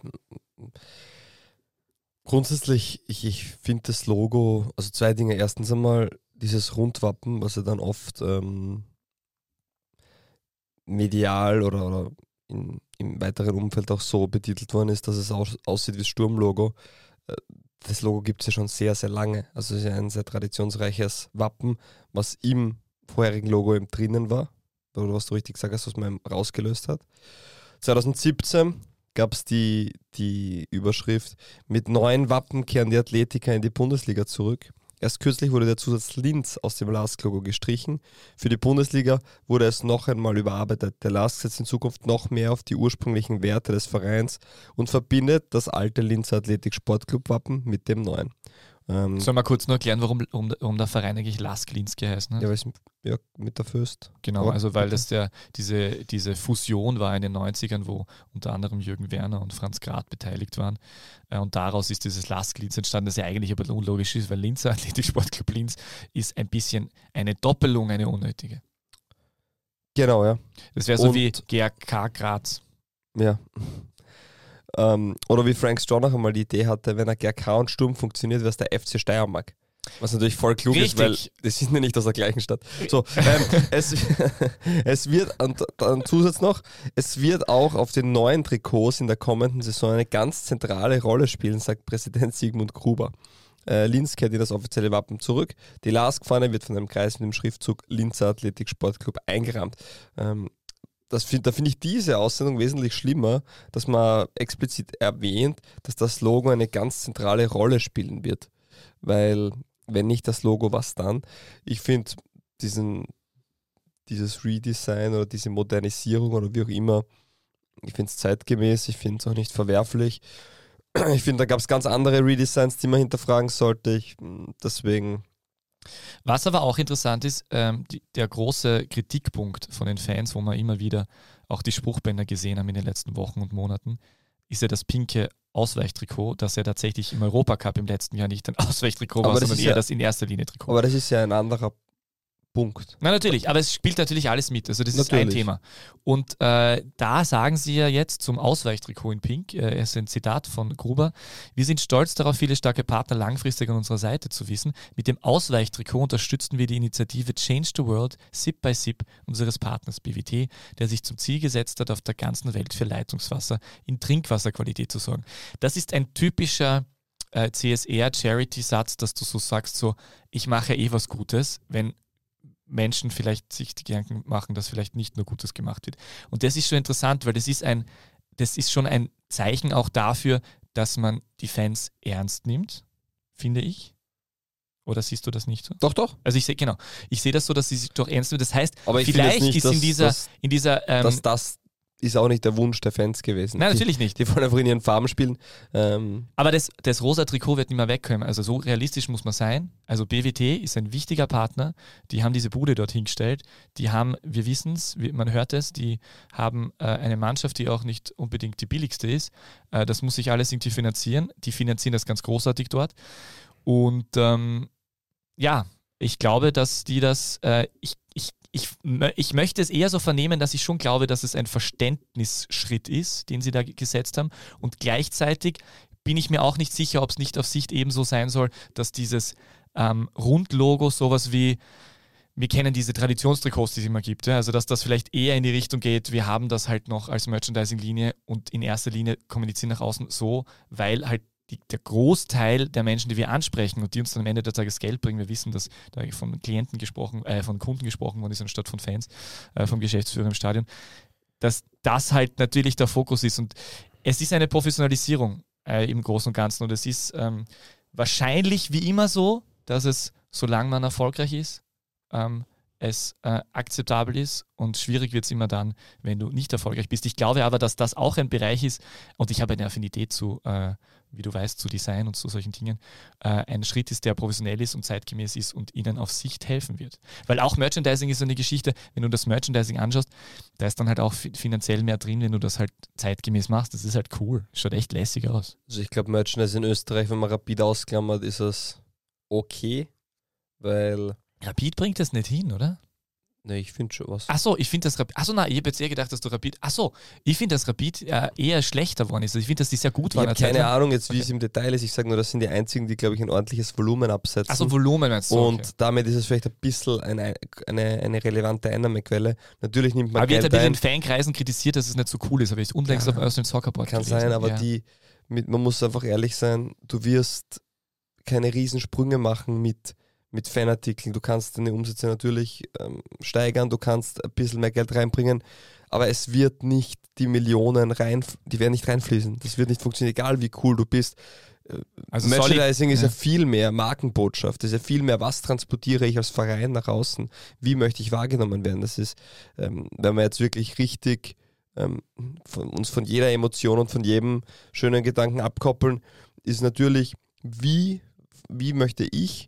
grundsätzlich, ich, ich finde das Logo, also zwei Dinge. Erstens einmal dieses Rundwappen, was ja dann oft ähm, medial oder, oder in, im weiteren Umfeld auch so betitelt worden ist, dass es aus, aussieht wie das Sturmlogo. Das Logo gibt es ja schon sehr, sehr lange. Also es ist ja ein sehr traditionsreiches Wappen, was im vorherigen Logo eben drinnen war, oder was du richtig gesagt hast, was man rausgelöst hat. zwanzig siebzehn gab es die, die Überschrift: Mit neuen Wappen kehren die Athletiker in die Bundesliga zurück. Erst kürzlich wurde der Zusatz Linz aus dem L A S K-Logo gestrichen. Für die Bundesliga wurde es noch einmal überarbeitet. Der L A S K setzt in Zukunft noch mehr auf die ursprünglichen Werte des Vereins und verbindet das alte Linzer Athletik-Sportclub-Wappen mit dem neuen. Ähm, Sollen wir kurz nur erklären, warum, warum, warum der Verein eigentlich L A S K Linz geheißen hat? ja, weil es ja, mit der Föst. Genau, Aber also weil bitte. das der, diese, diese Fusion war in den neunzigern, wo unter anderem Jürgen Werner und Franz Grad beteiligt waren. Äh, Und daraus ist dieses L A S K Linz entstanden, das ja eigentlich aber unlogisch ist, weil Linzer Athletik-Sportclub Linz ist ein bisschen eine Doppelung, eine unnötige. Genau, ja. Das wäre so Und- wie G R K Graz. Ja. Ähm, oder wie Frank Strong noch einmal die Idee hatte, wenn er G R K und Sturm funktioniert, wäre es der F C Steiermark. Was natürlich voll klug Richtig. ist, weil die sind ja nicht aus der gleichen Stadt. So, ähm, es, es wird, und dann Zusatz noch, es wird auch auf den neuen Trikots in der kommenden Saison eine ganz zentrale Rolle spielen, sagt Präsident Sigmund Gruber. Äh, Linz kehrt in das offizielle Wappen zurück. Die L A S K-Fahne wird von einem Kreis mit dem Schriftzug Linzer Athletik Sportclub eingerahmt. Ähm, Das find, da finde ich diese Aussendung wesentlich schlimmer, dass man explizit erwähnt, dass das Logo eine ganz zentrale Rolle spielen wird. Weil, wenn nicht das Logo, was dann? Ich finde diesen dieses Redesign oder diese Modernisierung oder wie auch immer, ich finde es zeitgemäß, ich finde es auch nicht verwerflich. Ich finde, da gab es ganz andere Redesigns, die man hinterfragen sollte. Ich, deswegen... Was aber auch interessant ist, ähm, die, der große Kritikpunkt von den Fans, wo wir immer wieder auch die Spruchbänder gesehen haben in den letzten Wochen und Monaten, ist ja das pinke Ausweichtrikot, das ja tatsächlich im Europacup im letzten Jahr nicht ein Ausweichtrikot Aber war, das sondern ist eher ja- das in erster Linie Trikot. Aber das ist ja ein anderer Punkt. Na natürlich, aber es spielt natürlich alles mit, also das ist ein Natürlich. Thema. Und äh, da sagen sie ja jetzt zum Ausweichtrikot in Pink, äh, es ist ein Zitat von Gruber: Wir sind stolz darauf, viele starke Partner langfristig an unserer Seite zu wissen. Mit dem Ausweichtrikot unterstützen wir die Initiative Change the World Sip by Sip unseres Partners B W T, der sich zum Ziel gesetzt hat, auf der ganzen Welt für Leitungswasser in Trinkwasserqualität zu sorgen. Das ist ein typischer äh, C S R-Charity-Satz, dass du so sagst, so, ich mache eh was Gutes, wenn Menschen vielleicht sich die Gedanken machen, dass vielleicht nicht nur Gutes gemacht wird. Und das ist schon interessant, weil das ist ein, das ist schon ein Zeichen auch dafür, dass man die Fans ernst nimmt, finde ich. Oder siehst du das nicht so? Doch, doch. Also ich sehe, genau, ich sehe das so, dass sie sich doch ernst nehmen. Das heißt, Aber ich finde vielleicht jetzt nicht, ist dass, in dieser, dass, in dieser ähm, dass das ist auch nicht der Wunsch der Fans gewesen. Nein, natürlich nicht. Die, die wollen einfach in ihren Farben spielen. Ähm, Aber das, das rosa Trikot wird nicht mehr wegkommen. Also so realistisch muss man sein. Also B W T ist ein wichtiger Partner. Die haben diese Bude dort hingestellt. Die haben, wir wissen es, man hört es, die haben äh, eine Mannschaft, die auch nicht unbedingt die billigste ist. Äh, das muss sich alles irgendwie finanzieren. Die finanzieren das ganz großartig dort. Und ähm, ja, ich glaube, dass die das, äh, ich, ich Ich, ich möchte es eher so vernehmen, dass ich schon glaube, dass es ein Verständnisschritt ist, den sie da gesetzt haben. Und gleichzeitig bin ich mir auch nicht sicher, ob es nicht auf Sicht ebenso sein soll, dass dieses ähm, Rundlogo sowas wie, wir kennen diese Traditionstrikots, die es immer gibt, ja? Also dass das vielleicht eher in die Richtung geht, wir haben das halt noch als Merchandising-Linie und in erster Linie kommunizieren nach außen so, weil halt Die, der Großteil der Menschen, die wir ansprechen und die uns dann am Ende des Tages Geld bringen, wir wissen, dass da von Klienten gesprochen, äh, von Kunden gesprochen worden ist, anstatt von Fans, äh, vom Geschäftsführer im Stadion, dass das halt natürlich der Fokus ist. Und es ist eine Professionalisierung äh, im Großen und Ganzen. Und es ist ähm, wahrscheinlich wie immer so, dass es, solange man erfolgreich ist, ähm, es äh, akzeptabel ist, und schwierig wird es immer dann, wenn du nicht erfolgreich bist. Ich glaube aber, dass das auch ein Bereich ist, und ich habe eine Affinität zu, äh, wie du weißt, zu Design und zu solchen Dingen, äh, ein Schritt ist, der professionell ist und zeitgemäß ist und ihnen auf Sicht helfen wird. Weil auch Merchandising ist so eine Geschichte, wenn du das Merchandising anschaust, da ist dann halt auch finanziell mehr drin, wenn du das halt zeitgemäß machst. Das ist halt cool. Schaut echt lässig aus. Also ich glaube, Merchandising in Österreich, wenn man Rapid ausklammert, ist es okay, weil... Rapid bringt das nicht hin, oder? Ne, ich finde schon was. Achso, ich finde das Rapid. Achso, na, ich habe jetzt eher gedacht, dass du Rapid. Achso, ich finde, dass Rapid äh, eher schlechter geworden ist. Also ich finde, dass die sehr gut Ich waren. habe keine Ahnung jetzt, wie okay. es im Detail ist. Ich sage nur, das sind die einzigen, die, glaube ich, ein ordentliches Volumen absetzen. Achso, Volumen meinst du? Und okay. damit ist es vielleicht ein bisschen eine, eine, eine relevante Einnahmequelle. Natürlich nimmt man aber Geld wird ein bisschen ein. in Fankreisen kritisiert, dass es nicht so cool ist. Aber ich unlängst ja, auf aus dem Soccerboard Kann gelesen. sein, aber ja. die, mit, man muss einfach ehrlich sein, du wirst keine Riesensprünge machen mit mit Fanartikeln. Du kannst deine Umsätze natürlich ähm, steigern, du kannst ein bisschen mehr Geld reinbringen, aber es wird nicht die Millionen rein, die werden nicht reinfließen. Das wird nicht funktionieren, egal wie cool du bist. Also Merchandising ich, ist ja. ja viel mehr Markenbotschaft, das ist ja viel mehr, was transportiere ich als Verein nach außen, wie möchte ich wahrgenommen werden. Das ist, ähm, wenn wir jetzt wirklich richtig ähm, von, uns von jeder Emotion und von jedem schönen Gedanken abkoppeln, ist natürlich, wie, wie möchte ich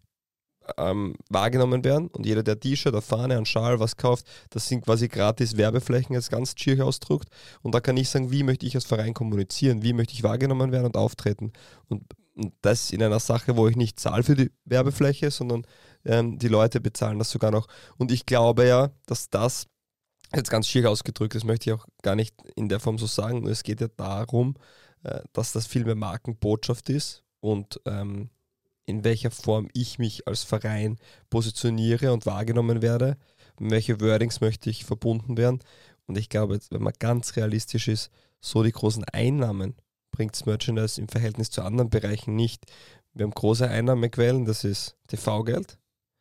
Ähm, wahrgenommen werden, und jeder, der T-Shirt, eine Fahne, einen Schal, was kauft, das sind quasi gratis Werbeflächen, jetzt ganz schier ausdrückt, und da kann ich sagen, wie möchte ich als Verein kommunizieren, wie möchte ich wahrgenommen werden und auftreten, und, und das in einer Sache, wo ich nicht zahle für die Werbefläche, sondern ähm, die Leute bezahlen das sogar noch, und ich glaube ja, dass das jetzt ganz schier ausgedrückt, das möchte ich auch gar nicht in der Form so sagen, nur es geht ja darum, äh, dass das viel mehr Markenbotschaft ist und ähm, in welcher Form ich mich als Verein positioniere und wahrgenommen werde, welche Wordings möchte ich verbunden werden. Und ich glaube, wenn man ganz realistisch ist, so die großen Einnahmen bringt das Merchandise im Verhältnis zu anderen Bereichen nicht. Wir haben große Einnahmequellen, das ist T V-Geld,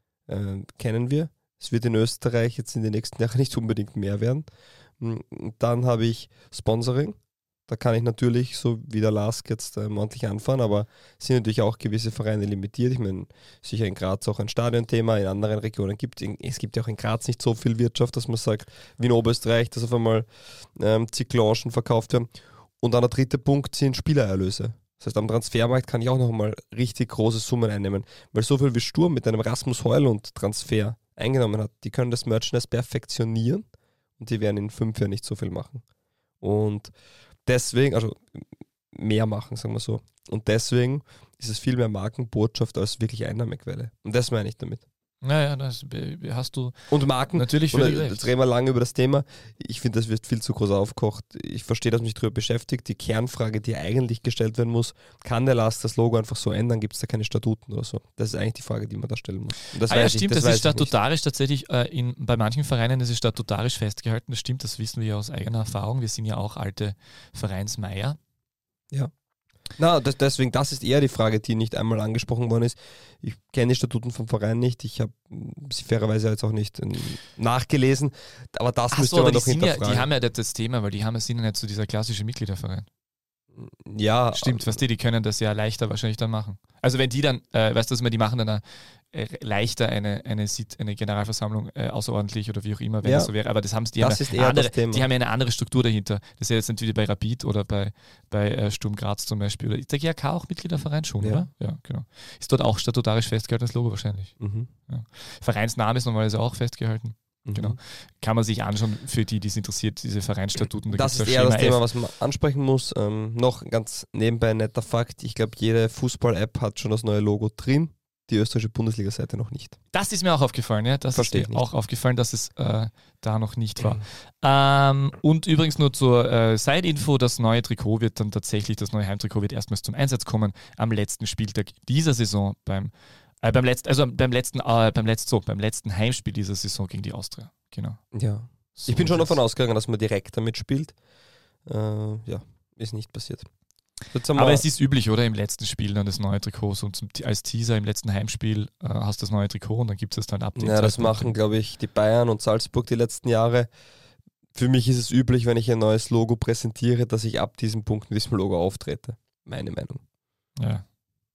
äh, kennen wir. Es wird in Österreich jetzt in den nächsten Jahren nicht unbedingt mehr werden. Und dann habe ich Sponsoring. Da kann ich natürlich, so wie der Lask, jetzt ähm, ordentlich anfahren, aber es sind natürlich auch gewisse Vereine limitiert. Ich meine, sicher in Graz auch ein Stadionthema, in anderen Regionen gibt es, es gibt ja auch in Graz nicht so viel Wirtschaft, dass man sagt, wie in Oberösterreich, dass auf einmal ähm, zig Logen verkauft werden. Und dann der dritte Punkt sind Spielererlöse. Das heißt, am Transfermarkt kann ich auch nochmal richtig große Summen einnehmen, weil so viel wie Sturm mit einem Rasmus Højlund Transfer eingenommen hat, die können das Merchandise perfektionieren und die werden in fünf Jahren nicht so viel machen. Und deswegen, also mehr machen, sagen wir so. Und deswegen ist es viel mehr Markenbotschaft als wirklich Einnahmequelle. Und das meine ich damit. Naja, das hast du und Marken, natürlich für und jetzt reden wir lange über das Thema. Ich finde, das wird viel zu groß aufgekocht. Ich verstehe, dass mich darüber beschäftigt. Die Kernfrage, die eigentlich gestellt werden muss, kann der Last das Logo einfach so ändern? Gibt es da keine Statuten oder so? Das ist eigentlich die Frage, die man da stellen muss. Und das ah ja, weiß stimmt, ich, das, das weiß ist statutarisch tatsächlich, äh, in, bei manchen Vereinen ist es statutarisch festgehalten. Das stimmt, das wissen wir ja aus eigener Erfahrung. Wir sind ja auch alte Vereinsmeier. Ja. Na, das, deswegen, das ist eher die Frage, die nicht einmal angesprochen worden ist. Ich kenne die Statuten vom Verein nicht, ich habe sie fairerweise jetzt auch nicht äh, nachgelesen, aber das Ach müsste so, man aber doch die, sind ja, hinterfragen. die haben ja das, das Thema, weil die haben, sind ja nicht so dieser klassische Mitgliederverein. Ja. Stimmt, weißt du, die können das ja leichter wahrscheinlich dann machen. Also wenn die dann, äh, weißt du, was die machen dann, äh, leichter eine, eine, Sit- eine Generalversammlung äh, außerordentlich oder wie auch immer, wenn Ja. das so wäre. Aber das haben sie, die, Das haben ist ja eher andere, das Thema. die haben ja eine andere Struktur dahinter. Das ist ja jetzt nicht wie bei Rapid oder bei, bei äh, Sturm Graz zum Beispiel. Oder ist der G A K auch Mitglied der Verein schon, Ja. oder? Ja, genau. Ist dort auch statutarisch festgehaltenes Logo wahrscheinlich. Mhm. Vereinsname ist normalerweise auch festgehalten. Mhm. Genau. Kann man sich anschauen, für die, die es interessiert, diese Vereinsstatuten. Da Das gibt's ist ja eher das Schema Thema, F. was man ansprechen muss. Ähm, noch ganz nebenbei ein netter Fakt. Ich glaube, jede Fußball-App hat schon das neue Logo drin. Die österreichische Bundesliga-Seite noch nicht. Das ist mir auch aufgefallen, ja. Das Versteh ist ich mir nicht. auch aufgefallen, dass es äh, da noch nicht war. Ähm, und übrigens nur zur äh, Side-Info, das neue Trikot wird dann tatsächlich, das neue Heimtrikot wird erstmals zum Einsatz kommen am letzten Spieltag dieser Saison beim äh, beim letzten, also beim letzten, äh, beim letzten, so, beim letzten Heimspiel dieser Saison gegen die Austria. Genau. Ja. So Ich bin schon ist es. davon ausgegangen, dass man direkt damit spielt. Äh, ja, ist nicht passiert. Jetzt haben Aber wir- es ist üblich, oder? Im letzten Spiel dann das neue Trikot. So zum, als Teaser im letzten Heimspiel äh, hast du das neue Trikot und dann gibt es dann ab dem Ja, das Zeitpunkt- machen, glaube ich, die Bayern und Salzburg die letzten Jahre. Für mich ist es üblich, wenn ich ein neues Logo präsentiere, dass ich ab diesem Punkt mit diesem Logo auftrete. Meine Meinung. Ja.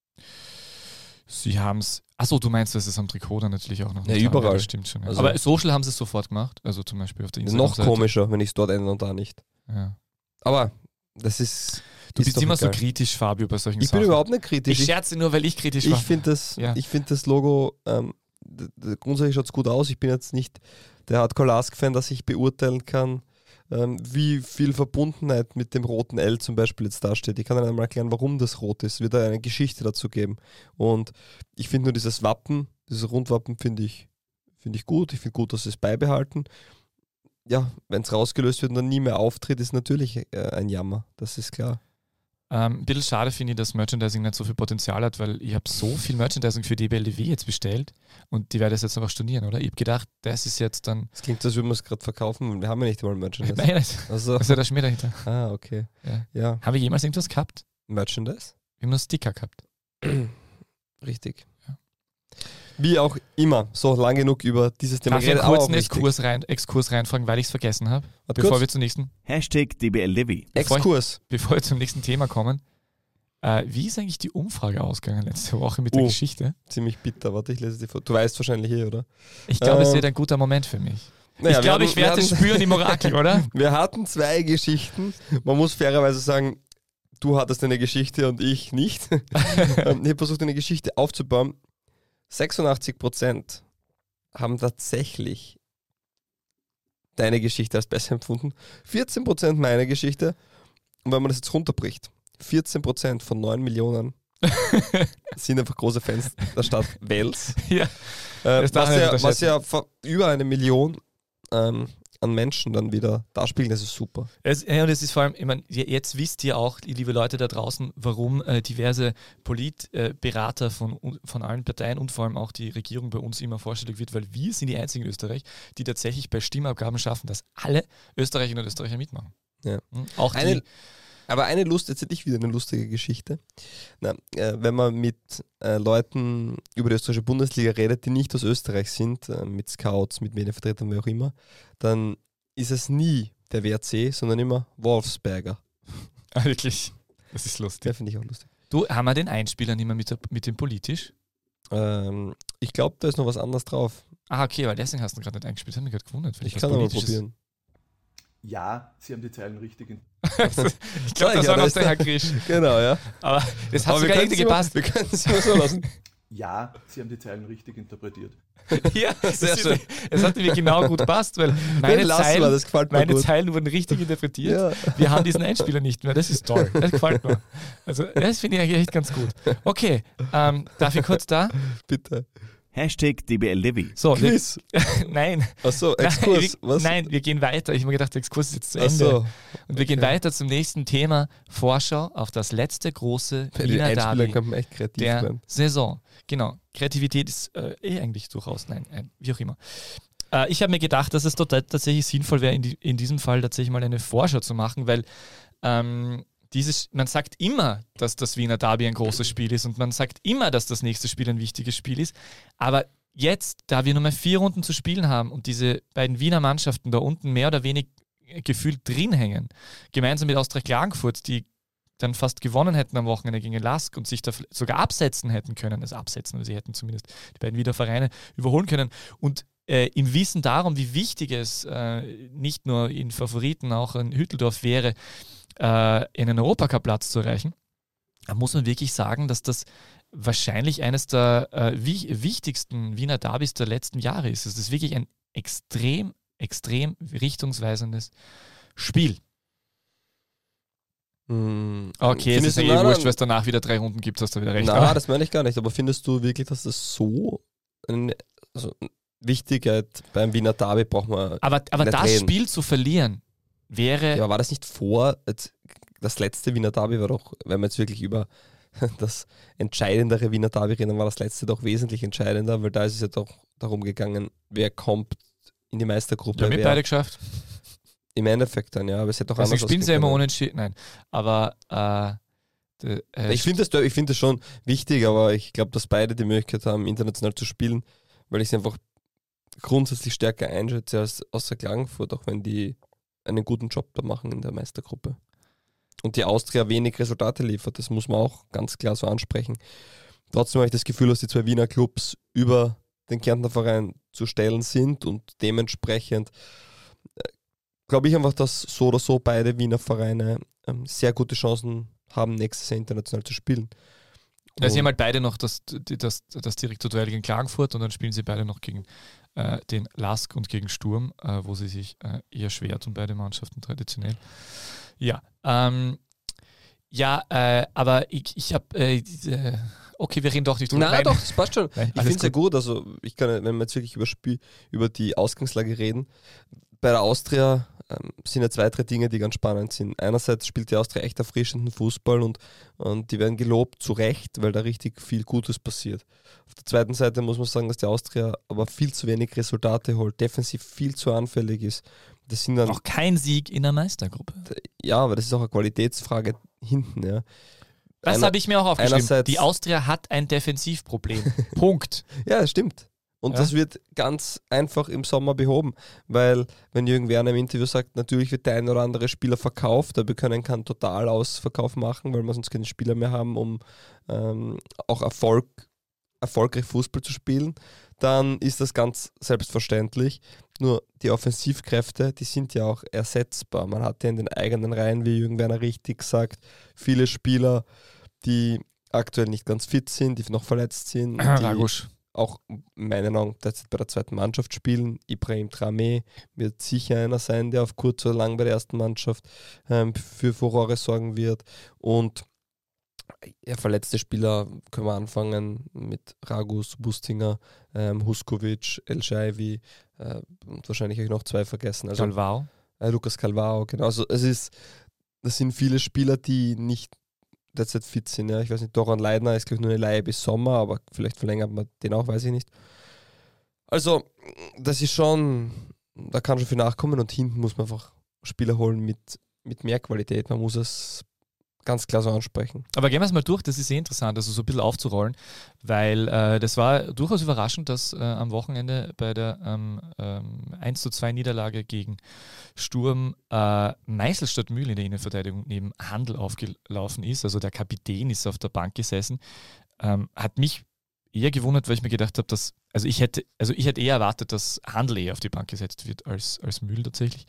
Sie haben es. Achso, du meinst, dass es am Trikot dann natürlich auch noch Ja, nicht haben. überall. Das stimmt schon. Ja. Also- Aber Social haben sie es sofort gemacht. Also zum Beispiel auf der Das ist noch Instagram-Seite. komischer, wenn ich es dort ändere und da nicht. Ja. Aber das ist. Du ist bist doch immer so egal. kritisch, Fabio, bei solchen Ich Sachen. bin überhaupt nicht kritisch. Ich scherze nur, weil ich kritisch Ich war. finde das, Ja. ich find das Logo, ähm, d- d- grundsätzlich schaut es gut aus. Ich bin jetzt nicht der Hardcore-Lask-Fan, dass ich beurteilen kann, ähm, wie viel Verbundenheit mit dem roten L zum Beispiel jetzt dasteht. Ich kann dann einmal erklären, warum das rot ist. Wird da eine Geschichte dazu geben. Und ich finde nur dieses Wappen, dieses Rundwappen finde ich, finde ich gut. Ich finde gut, dass sie es beibehalten. Ja, wenn es rausgelöst wird und dann nie mehr auftritt, ist natürlich äh, ein Jammer. Das ist klar. Ähm, ein bisschen schade finde ich, dass Merchandising nicht so viel Potenzial hat, weil ich habe so viel Merchandising für D B L D W jetzt bestellt und die werde es jetzt einfach stornieren, oder? Ich habe gedacht, das ist jetzt dann. Es klingt, als würden wir es gerade verkaufen und wir haben ja nicht mal Merchandise. Nein, das Also, ist ja der Schmäh dahinter. ah, okay. Ja. Ja, Haben wir jemals irgendwas gehabt? Merchandise? Wir haben nur Sticker gehabt. Richtig. Ja. Wie auch immer, so lang genug über dieses Thema Darf ich einen geredet, aber kurzen auch wichtig. Exkurs, rein, Exkurs reinfragen, weil ich es vergessen habe, Warte bevor kurz. wir zum nächsten, Hashtag D B L D W. bevor ich- Exkurs. bevor wir zum nächsten Thema kommen. Äh, wie ist eigentlich die Umfrage ausgegangen letzte Woche mit der Oh. Geschichte? Ziemlich bitter. Warte, ich lese die vor. Du weißt wahrscheinlich eh, oder? Ich glaube, es Ähm, wird ein guter Moment für mich. Naja, ich glaube, wir ich werde hatten, es spüren im Orakel, oder? Wir hatten zwei Geschichten. Man muss fairerweise sagen, du hattest eine Geschichte und ich nicht. Ähm, ich habe versucht, eine Geschichte aufzubauen. sechsundachtzig Prozent haben tatsächlich deine Geschichte als besser empfunden. vierzehn Prozent meine Geschichte. Und wenn man das jetzt runterbricht, vierzehn Prozent von neun Millionen sind einfach große Fans der Stadt Wels. Ja. Äh, Das darf was, man ja, nicht was ja vor über eine Million ähm, an Menschen dann wieder darspielen, das ist super. Es, ja, und es ist vor allem, ich meine, jetzt wisst ihr auch, liebe Leute da draußen, warum äh, diverse Politberater äh, von, von allen Parteien und vor allem auch die Regierung bei uns immer vorstellig wird, weil wir sind die einzigen in Österreich, die tatsächlich bei Stimmabgaben schaffen, dass alle Österreicherinnen und Österreicher mitmachen. Ja. Hm? Auch die, Eine, aber eine Lust, jetzt hätte ich wieder eine lustige Geschichte. Na, äh, wenn man mit äh, Leuten über die österreichische Bundesliga redet, die nicht aus Österreich sind, äh, mit Scouts, mit Medienvertretern, wie auch immer, dann ist es nie der W R C, sondern immer Wolfsberger. Ah, wirklich, das ist lustig. Der finde ich auch lustig. Du, haben wir den Einspieler nicht mehr mit, der, mit dem politisch? Ähm, ich glaube, da ist noch was anderes drauf. Ah, okay, weil deswegen hast du gerade nicht eingespielt. Das hat mich gerade gewundert. weil Ich was kann aber mal Politisches- probieren. Ja, Sie haben die Zeilen richtig in. Ich glaube, das Ja, war da noch ist der der- Herr Grisch. Genau, ja. Aber das hat Aber wir sogar können irgendwie es immer- gepasst. Wir können es immer so lassen. Ja, Sie haben die Zeilen richtig interpretiert. Ja, das Sehr ist, schön. es hat nämlich genau gut passt, weil meine, Den lassen wir, Zeilen, das gefällt mir meine gut. Zeilen wurden richtig interpretiert. Ja. Wir haben diesen Einspieler nicht mehr. Das ist toll. Das gefällt mir. Also, das finde ich eigentlich echt ganz gut. Okay, ähm, darf ich kurz da? Bitte. Hashtag D B L D W. So, wir, Quiz. nein. Achso, Nein, Exkurs. wir, Was? nein, wir gehen weiter. Ich habe mir gedacht, der Exkurs ist jetzt zu Ende. Achso. Und wir gehen okay. weiter zum nächsten Thema. Vorschau auf das letzte große Bei den Wiener Einspielern Derby kann man echt kreativ der bleiben. Saison. Genau. Kreativität ist äh, eh eigentlich durchaus, nein, nein wie auch immer. Äh, ich habe mir gedacht, dass es total, tatsächlich sinnvoll wäre, in, die, in diesem Fall tatsächlich mal eine Vorschau zu machen, weil ähm, dieses, man sagt immer, dass das Wiener Derby ein großes Spiel ist und man sagt immer, dass das nächste Spiel ein wichtiges Spiel ist. Aber jetzt, da wir nur mal vier Runden zu spielen haben und diese beiden Wiener Mannschaften da unten mehr oder weniger gefühlt drin hängen, gemeinsam mit Austria Klagenfurt, die dann fast gewonnen hätten am Wochenende gegen Lask und sich da sogar absetzen hätten können, also absetzen, also sie hätten zumindest die beiden Wiener Vereine überholen können. Und äh, im Wissen darum, wie wichtig es äh, nicht nur in Favoriten, auch in Hütteldorf wäre, äh, einen Europacup-Platz zu erreichen, da muss man wirklich sagen, dass das wahrscheinlich eines der äh, wi- wichtigsten Wiener Derbys der letzten Jahre ist. Es ist wirklich ein extrem, extrem richtungsweisendes Spiel. Hm. Okay, es Findest ist du- ja eh nein, wurscht, nein. weil es danach wieder drei Runden gibt, hast du wieder recht. Na, Aber- das meine ich gar nicht. Aber findest du wirklich, dass das so eine also Wichtigkeit beim Wiener Derby braucht man. Aber, aber nicht das reden. Spiel zu verlieren wäre. Ja, aber war das nicht vor? Jetzt, das letzte Wiener Derby war doch, wenn wir jetzt wirklich über das entscheidendere Wiener Derby reden, war das letzte doch wesentlich entscheidender, weil da ist es ja doch darum gegangen, wer kommt in die Meistergruppe. ja, mit wer, beide geschafft. Im Endeffekt dann, ja, aber es hätte doch Deswegen anders spielen sie ja immer ausgehen unentschieden. Nein, aber äh, de, äh, können. Ich finde das, ich find das schon wichtig, aber ich glaube, dass beide die Möglichkeit haben, international zu spielen, weil ich sie einfach grundsätzlich stärker einschätze als außer Klagenfurt, auch wenn die einen guten Job da machen in der Meistergruppe. Und die Austria wenig Resultate liefert, das muss man auch ganz klar so ansprechen. Trotzdem habe ich das Gefühl, dass die zwei Wiener Clubs über den Kärntner Verein zu stellen sind und dementsprechend äh, glaube ich einfach, dass so oder so beide Wiener Vereine ähm, sehr gute Chancen haben, nächstes Jahr international zu spielen. ja, sie Und- haben halt beide noch das, das, das direkte Duell gegen Klagenfurt und dann spielen sie beide noch gegen äh, den Lask und gegen Sturm, äh, wo sie sich äh, eher schwer tun, beide Mannschaften traditionell. Ja, ähm, ja, äh, aber ich, ich habe, äh, diese- okay, wir reden doch nicht drüber. Na Nein. doch, das passt schon. Nein, Ich alles finde es ja gut, also ich kann, wenn wir jetzt wirklich über Spiel, über die Ausgangslage reden, bei der Austria ähm, sind ja zwei, drei Dinge, die ganz spannend sind. Einerseits spielt die Austria echt erfrischenden Fußball und, und die werden gelobt, zu Recht, weil da richtig viel Gutes passiert. Auf der zweiten Seite muss man sagen, dass die Austria aber viel zu wenig Resultate holt, defensiv viel zu anfällig ist. Das sind dann Noch kein Sieg in der Meistergruppe. ja, aber das ist auch eine Qualitätsfrage hinten, ja. Das Einer- habe ich mir auch aufgeschrieben. einerseits- Die Austria hat ein Defensivproblem. Punkt. Ja, das stimmt. Und Ja. das wird ganz einfach im Sommer behoben, weil wenn Jürgen Werner im Interview sagt, natürlich wird der ein oder andere Spieler verkauft, aber wir können keinen Totalausverkauf machen, weil wir sonst keine Spieler mehr haben, um ähm, auch Erfolg, erfolgreich Fußball zu spielen, dann ist das ganz selbstverständlich. Nur die Offensivkräfte, die sind ja auch ersetzbar. Man hat ja in den eigenen Reihen, wie Jürgen Werner richtig sagt, viele Spieler, die aktuell nicht ganz fit sind, die noch verletzt sind. die Ragusch. auch in meinen Augen derzeit bei der zweiten Mannschaft spielen. Ibrahim Traoré wird sicher einer sein, der auf kurz oder lang bei der ersten Mannschaft ähm, für Furore sorgen wird. Und ja, verletzte Spieler können wir anfangen mit Ragus, Bustinger, ähm, Huskovic, El Shaivi äh, und wahrscheinlich habe ich noch zwei vergessen. Also Galvao. äh, Lucas Calvao, genau. Also es ist, das sind viele Spieler, die nicht derzeit fit sind. Ja. Ich weiß nicht, Doran Leidner ist glaube ich nur eine Leihe bis Sommer, aber vielleicht verlängert man den auch, weiß ich nicht. Also, das ist schon, da kann schon viel nachkommen und hinten muss man einfach Spieler holen mit, mit mehr Qualität. Man muss es ganz klar so ansprechen. Aber gehen wir es mal durch, das ist sehr interessant, also so ein bisschen aufzurollen, weil äh, das war durchaus überraschend, dass äh, am Wochenende bei der ähm, ähm, eins zu zwei Niederlage gegen Sturm äh, Meißelstadt Mühl in der Innenverteidigung neben Handel aufgelaufen ist. Also der Kapitän ist auf der Bank gesessen. Ähm, hat mich eher gewundert, weil ich mir gedacht habe, dass, also ich hätte, also ich hätte eher erwartet, dass Handel eher auf die Bank gesetzt wird als, als Mühl tatsächlich.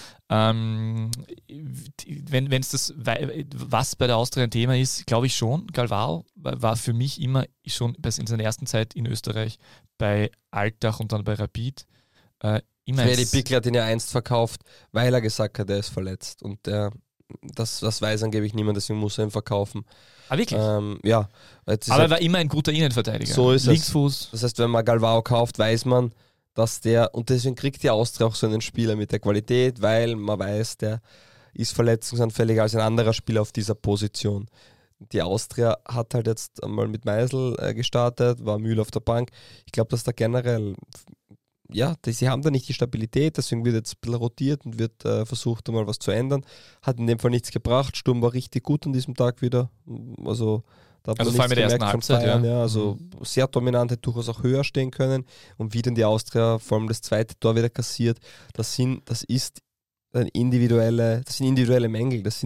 Ähm, wenn es das, was bei der Austria ein Thema ist, glaube ich schon. Galvao war für mich immer schon in seiner ersten Zeit in Österreich bei Altach und dann bei Rapid äh, immer Freddy als- Pickler hat ihn ja einst verkauft, weil er gesagt hat, er ist verletzt. Und der, das, das weiß angeblich niemand, deswegen muss er ihn verkaufen. Ah, wirklich? Ähm, ja, jetzt ist Aber er halt, war immer ein guter Innenverteidiger. So ist es. Linksfuß. das heißt, wenn man Galvao kauft, weiß man, dass der, und deswegen kriegt die Austria auch so einen Spieler mit der Qualität, weil man weiß, der ist verletzungsanfälliger als ein anderer Spieler auf dieser Position. Die Austria hat halt jetzt einmal mit Meisel äh, gestartet, war Mühl auf der Bank. Ich glaube, dass da generell, ja, die, sie haben da nicht die Stabilität, deswegen wird jetzt ein bisschen rotiert und wird äh, versucht, einmal was zu ändern. Hat in dem Fall nichts gebracht. Sturm war richtig gut an diesem Tag wieder. Also, da hat Also man vor allem nichts in der ersten gemerkt von Halbzeit, Bayern, ja. ja. Also sehr dominant, hätte durchaus auch höher stehen können. Und wie dann die Austria vor allem das zweite Tor wieder kassiert, das sind, das ist eine individuelle, das sind individuelle Mängel, das sind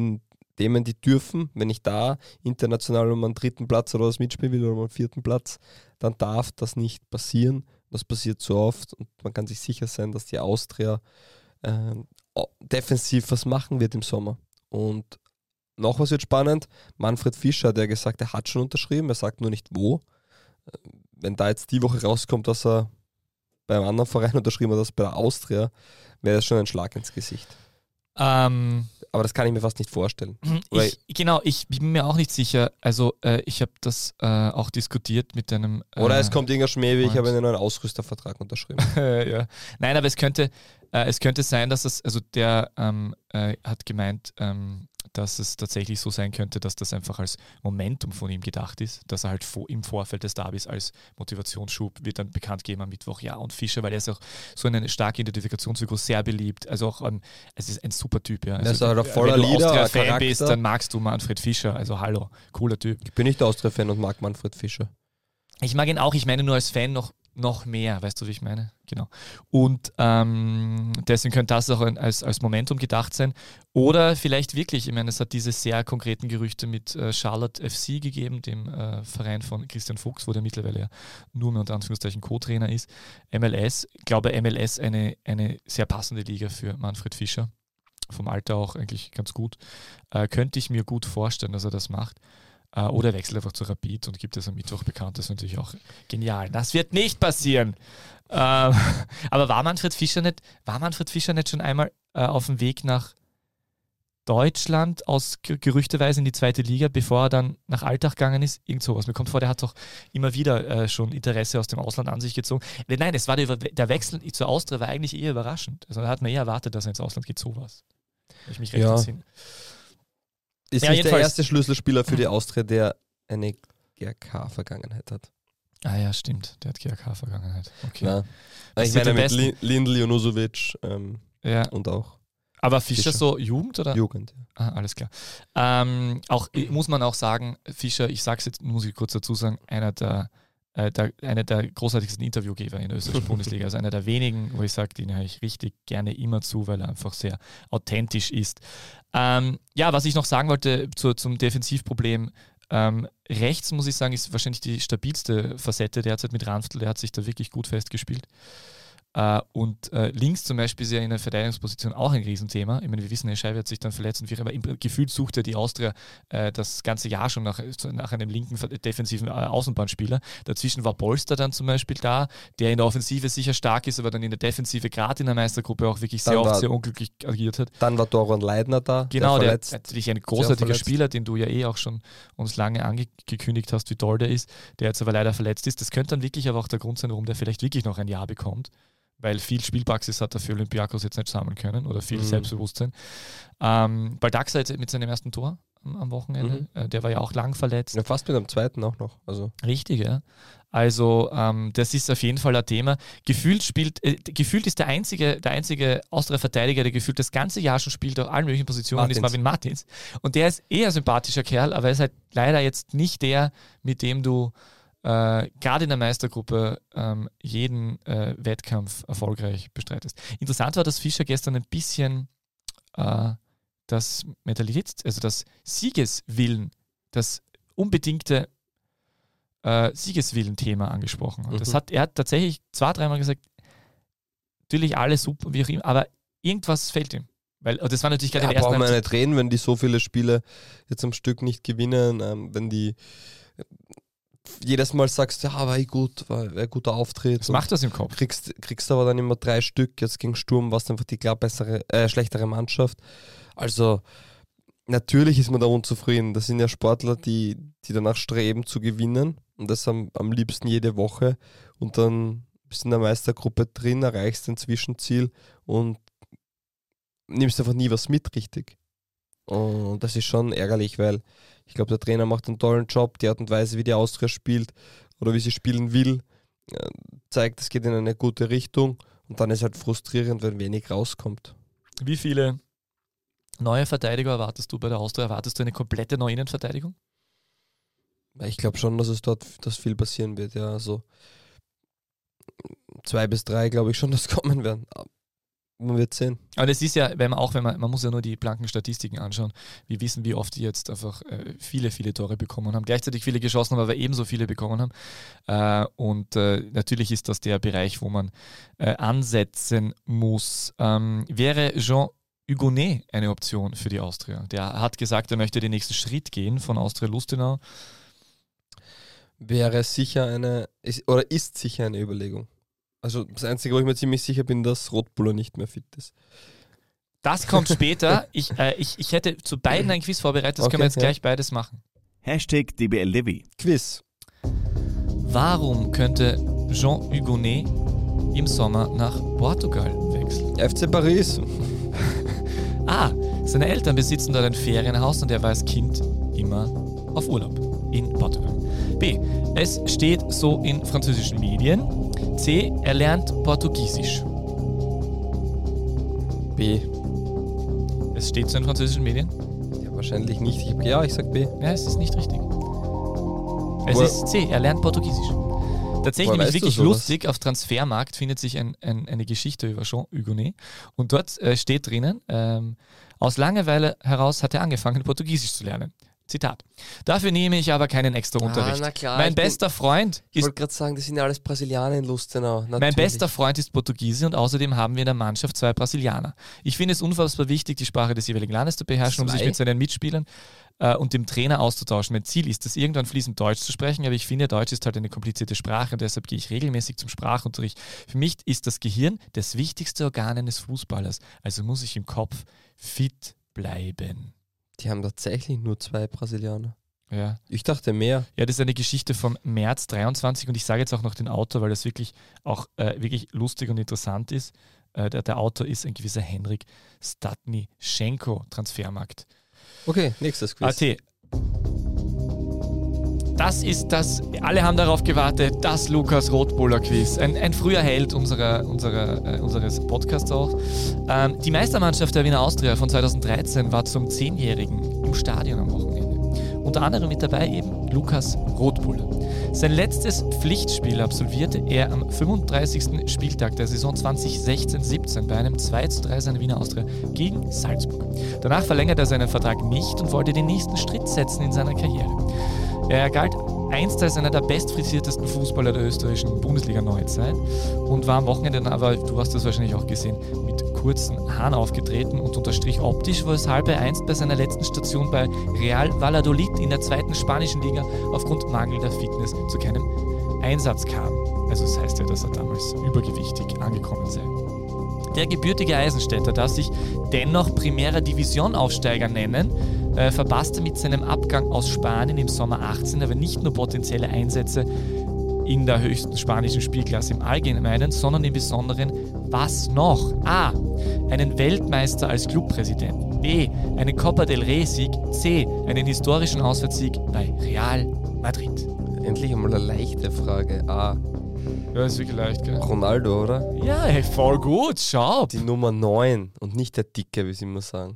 Themen, die dürfen, wenn ich da international um einen dritten Platz oder was mitspielen will oder um einen vierten Platz, dann darf das nicht passieren. Das passiert so oft und man kann sich sicher sein, dass die Austria äh, defensiv was machen wird im Sommer. Und noch was wird spannend, Manfred Fischer hat ja gesagt, er hat schon unterschrieben, er sagt nur nicht wo. Wenn da jetzt die Woche rauskommt, dass er beim anderen Verein unterschrieben hat, als bei der Austria, wäre das schon ein Schlag ins Gesicht. Ähm, Aber das kann ich mir fast nicht vorstellen. Oder ich, genau, ich bin mir auch nicht sicher. Also äh, ich habe das äh, auch diskutiert mit einem... Äh, Oder es kommt irgendein Schmäh, wie ich Freund. habe einen neuen Ausrüstervertrag unterschrieben. ja. Nein, aber es könnte, äh, es könnte sein, dass es, also der ähm, äh, hat gemeint, ähm, dass es tatsächlich so sein könnte, dass das einfach als Momentum von ihm gedacht ist, dass er halt vor, im Vorfeld des Derbys als Motivationsschub wird dann bekannt geben am Mittwoch. Ja, und Fischer, weil er ist auch so eine starke Identifikationsfigur, sehr beliebt, also auch, ähm, es ist ein super Typ. Ja. Also, Er ist halt auch voller wenn du Lieder, Austria-Fan Charakter. bist, dann magst du Manfred Fischer, also hallo, cooler Typ. Ich bin nicht Austria-Fan und mag Manfred Fischer. Ich mag ihn auch, ich meine nur als Fan noch, noch mehr, weißt du, wie ich meine? Genau. Und ähm, deswegen könnte das auch ein, als, als Momentum gedacht sein. Oder vielleicht wirklich, ich meine, es hat diese sehr konkreten Gerüchte mit äh, Charlotte F C gegeben, dem äh, Verein von Christian Fuchs, wo der mittlerweile ja nur mehr unter Anführungszeichen Co-Trainer ist. M L S, ich glaube M L S eine, eine sehr passende Liga für Manfred Fischer. Vom Alter auch eigentlich ganz gut. Äh, könnte ich mir gut vorstellen, dass er das macht. Uh, oder er wechselt einfach zu Rapid und gibt es am Mittwoch bekannt. Das ist natürlich auch genial. Das wird nicht passieren. Uh, aber war Manfred Fischer nicht, war Manfred Fischer nicht schon einmal uh, auf dem Weg nach Deutschland aus G- gerüchteweise in die zweite Liga, bevor er dann nach Altach gegangen ist? Irgend sowas. Mir kommt vor, der hat doch immer wieder uh, schon Interesse aus dem Ausland an sich gezogen. Nein, es war der, der Wechsel zur Austria war eigentlich eher überraschend. Also da hat man eher erwartet, dass er ins Ausland geht, sowas. Wenn ich mich recht Ja. entsinne. Ist Ja, nicht der jedenfalls- erste Schlüsselspieler für die Austria, der eine G R K-Vergangenheit hat. Ah ja, stimmt. Der hat G R K-Vergangenheit. Okay. Ja. Das Ich wird meine den mit besten- Li- Lindl, Junusovic ähm, Ja. und auch Aber Fischer, Fischer. so Jugend oder? Jugend. Ah, alles klar. Ähm, auch äh, muss man auch sagen, Fischer, ich sage es jetzt, muss ich kurz dazu sagen, einer der, äh, der, einer der großartigsten Interviewgeber in der österreichischen Bundesliga. Also einer der wenigen, wo ich sage, den höre ich richtig gerne immer zu, weil er einfach sehr authentisch ist. Ähm, ja, was ich noch sagen wollte zu, zum Defensivproblem. Ähm, rechts, muss ich sagen, ist wahrscheinlich die stabilste Facette derzeit mit Ranftl. Der hat sich da wirklich gut festgespielt. Uh, und uh, links zum Beispiel ist ja in der Verteidigungsposition auch ein Riesenthema. Ich meine, wir wissen, der Scheibe hat sich dann verletzt und wie, aber im Gefühl sucht ja die Austria uh, das ganze Jahr schon nach, nach einem linken defensiven uh, Außenbahnspieler. Dazwischen war Polster dann zum Beispiel da, der in der Offensive sicher stark ist, aber dann in der Defensive gerade in der Meistergruppe auch wirklich sehr Dann oft war- sehr unglücklich agiert hat. Dann war Doron Leidner da. Genau, der der, verletzt. natürlich ein großartiger verletzt. Spieler, den du ja eh auch schon uns lange angekündigt hast, wie toll der ist, der jetzt aber leider verletzt ist. Das könnte dann wirklich aber auch der Grund sein, warum der vielleicht wirklich noch ein Jahr bekommt, weil viel Spielpraxis hat er für Olympiakos jetzt nicht sammeln können oder viel Mhm. Selbstbewusstsein. Ähm, Baldaxa jetzt mit seinem ersten Tor am, am Wochenende, Mhm. äh, der war ja auch lang verletzt. Ja, fast mit dem zweiten auch noch. Also Richtig, ja. Also ähm, das ist auf jeden Fall ein Thema. Gefühlt spielt, äh, gefühlt ist der einzige, der einzige Austria-Verteidiger, der gefühlt das ganze Jahr schon spielt, auf allen möglichen Positionen, Martins. ist Marvin Martins. Und der ist eher ein sympathischer Kerl, aber er ist halt leider jetzt nicht der, mit dem du äh, gerade in der Meistergruppe ähm, jeden äh, Wettkampf erfolgreich bestreitest. Interessant war, dass Fischer gestern ein bisschen äh, das Mentalität, also das Siegeswillen, das unbedingte äh, Siegeswillen-Thema angesprochen hat. Mhm. Das hat, er hat tatsächlich zwei, dreimal gesagt, natürlich alles super, wie auch immer, aber irgendwas fehlt ihm. Weil, und das war natürlich gerade ja, in der ersten brauchen wir Halbzeit- nicht reden, wenn die so viele Spiele jetzt am Stück nicht gewinnen, ähm, wenn die jedes Mal sagst, ja, war eh gut, war ein guter Auftritt. Was und macht das im Kopf? kriegst, kriegst aber dann immer drei Stück. Jetzt gegen Sturm war es einfach die klar bessere, äh, schlechtere Mannschaft. Also natürlich ist man da unzufrieden. Das sind ja Sportler, die, die danach streben zu gewinnen und das am, am liebsten jede Woche und dann bist du in der Meistergruppe drin, erreichst ein Zwischenziel und nimmst einfach nie was mit, richtig. Und das ist schon ärgerlich, weil ich glaube, der Trainer macht einen tollen Job. Die Art und Weise, wie die Austria spielt oder wie sie spielen will, äh, zeigt, es geht in eine gute Richtung. Und dann ist halt frustrierend, wenn wenig rauskommt. Wie viele neue Verteidiger erwartest du bei der Austria? Erwartest du eine komplette neue Innenverteidigung? Ich glaube schon, dass es dort dass viel passieren wird. Ja, also zwei bis drei glaube ich schon, dass kommen werden. Man wird sehen. Aber das ist ja, wenn man auch wenn man, man muss ja nur die blanken Statistiken anschauen. Wir wissen, wie oft die jetzt einfach äh, viele, viele Tore bekommen haben, gleichzeitig viele geschossen haben, aber ebenso viele bekommen haben. Äh, und äh, natürlich ist das der Bereich, wo man äh, ansetzen muss. Ähm, wäre Jean Hugonet eine Option für die Austria? Der hat gesagt, er möchte den nächsten Schritt gehen von Austria Lustenau. Wäre sicher eine, ist, oder ist sicher eine Überlegung. Also das Einzige, wo ich mir ziemlich sicher bin, dass Rotbuller nicht mehr fit ist. Das kommt später. Ich, äh, ich, ich hätte zu beiden ein Quiz vorbereitet, das Okay, können wir jetzt ja. gleich beides machen. Hashtag D B L Levy. Quiz. Warum könnte Jean Hugonet im Sommer nach Portugal wechseln? F C Paris. A. Seine Eltern besitzen dort ein Ferienhaus und er war als Kind immer auf Urlaub in Portugal. B. Es steht so in französischen Medien. C. Er lernt Portugiesisch. B. Es steht so in französischen Medien. Ja, wahrscheinlich nicht. Ich hab, ja, ich sag B. Ja, es ist nicht richtig. Es Woher- ist C. Er lernt Portugiesisch. Tatsächlich Woher nämlich weißt du wirklich sowas? lustig, auf Transfermarkt findet sich ein, ein, eine Geschichte über Jean Hugonet und dort äh, steht drinnen, ähm, aus Langeweile heraus hat er angefangen, Portugiesisch zu lernen. Zitat. Dafür nehme ich aber keinen extra Unterricht. na klar, mein ich bin- bester Freund Ich ist wollte gerade sagen, das sind ja alles Brasilianer in Lustenau. Mein Natürlich. bester Freund ist Portugiese und außerdem haben wir in der Mannschaft zwei Brasilianer. Ich finde es unfassbar wichtig, die Sprache des jeweiligen Landes zu beherrschen, um sich Zwei? mit seinen Mitspielern äh, und dem Trainer auszutauschen. Mein Ziel ist es, irgendwann fließend Deutsch zu sprechen, aber ich finde, Deutsch ist halt eine komplizierte Sprache und deshalb gehe ich regelmäßig zum Sprachunterricht. Für mich ist das Gehirn das wichtigste Organ eines Fußballers, also muss ich im Kopf fit bleiben. Die haben tatsächlich nur zwei Brasilianer. Ja. Ich dachte mehr. Ja, das ist eine Geschichte vom März dreiundzwanzig und ich sage jetzt auch noch den Autor, weil das wirklich auch äh, wirklich lustig und interessant ist. Äh, der, der Autor ist ein gewisser Henrik Statnischenko, Transfermarkt. Okay, nächstes Quiz. A T. Das ist das, alle haben darauf gewartet, das Lukas Rotbuller Quiz. Ein, ein früher Held unserer, unserer, äh, unseres Podcasts auch. Ähm, die Meistermannschaft der Wiener Austria von zweitausenddreizehn war zum Zehnjährigen im Stadion am Wochenende. Unter anderem mit dabei eben Lukas Rotbuller. Sein letztes Pflichtspiel absolvierte er am fünfunddreißigsten Spieltag der Saison zweitausendsechzehn siebzehn bei einem zwei zu drei seiner Wiener Austria gegen Salzburg. Danach verlängerte er seinen Vertrag nicht und wollte den nächsten Schritt setzen in seiner Karriere. Er galt einst als einer der bestfrisiertesten Fußballer der österreichischen Bundesliga-Neuzeit und war am Wochenende dann aber, du hast das wahrscheinlich auch gesehen, mit kurzen Haaren aufgetreten und unterstrich optisch, weshalb er einst bei seiner letzten Station bei Real Valladolid in der zweiten spanischen Liga aufgrund mangelnder Fitness zu keinem Einsatz kam. Also das heißt ja, dass er damals übergewichtig angekommen sei. Der gebürtige Eisenstädter darf sich dennoch Primera Division Aufsteiger nennen, äh, verpasste mit seinem Abgang aus Spanien im Sommer achtzehn aber nicht nur potenzielle Einsätze in der höchsten spanischen Spielklasse im Allgemeinen, sondern im Besonderen was noch? A. Einen Weltmeister als Clubpräsident. B. Einen Copa del Rey-Sieg. C. Einen historischen Auswärtssieg bei Real Madrid. Endlich einmal eine leichte Frage. A. Ja, ist wirklich leicht, gell? Ronaldo, oder? Ja, hey, voll gut, schau. Die Nummer neun und nicht der Dicke, wie sie immer sagen.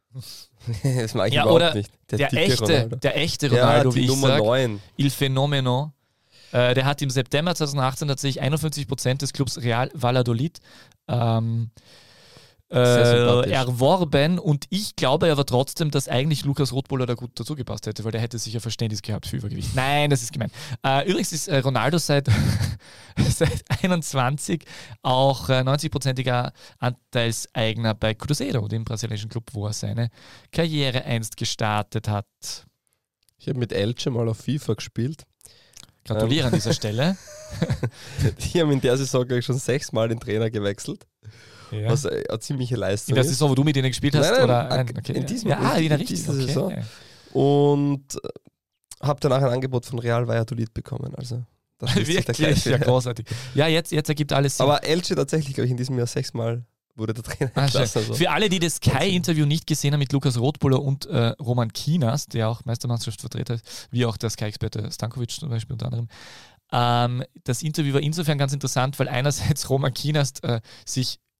Das mag ich Ja, überhaupt oder nicht. Der, dicke echte, Ronaldo. der echte Ja, Ronaldo, die wie ich Nummer sag. neun. Il Fenomeno. Äh, der hat im September zweitausendachtzehn tatsächlich einundfünfzig Prozent des Clubs Real Valladolid ähm, Sehr äh, sympathisch. erworben und ich glaube aber trotzdem, dass eigentlich Lukas Rotbuller da gut dazu gepasst hätte, weil der hätte sicher Verständnis gehabt für Übergewicht. Nein, das ist gemein. Äh, übrigens ist äh, Ronaldo seit, seit einundzwanzig auch äh, neunzig-prozentiger Anteilseigner bei Cruzeiro, dem brasilianischen Club, wo er seine Karriere einst gestartet hat. Ich habe mit Elche mal auf FIFA gespielt. Gratuliere an dieser Stelle. Die haben in der Saison, glaube ich, schon sechsmal den Trainer gewechselt. Ja. Was eine ziemliche Leistung In der ist. Saison, wo du mit denen gespielt hast? Nein, nein, oder? ak- Nein, okay. in diesem- ja, ah, in in der dieser richtigen okay. Saison. Ja. Und habe danach ein Angebot von Real Valladolid bekommen. Also das ist der Wirklich, gleiche. ja, großartig. Ja, jetzt, jetzt ergibt alles Sinn. Aber Elche tatsächlich, glaube ich, in diesem Jahr sechsmal wurde der Trainer Ah, entlassen. schön. Also. Für alle, die das Sky-Interview nicht gesehen haben mit Lukas Rotbuller und äh, Roman Kinas, der auch Meistermannschaftsvertreter ist, wie auch der Sky-Experte Stankovic zum Beispiel unter anderem. Ähm, das Interview war insofern ganz interessant, weil einerseits Roman Kinas äh, sich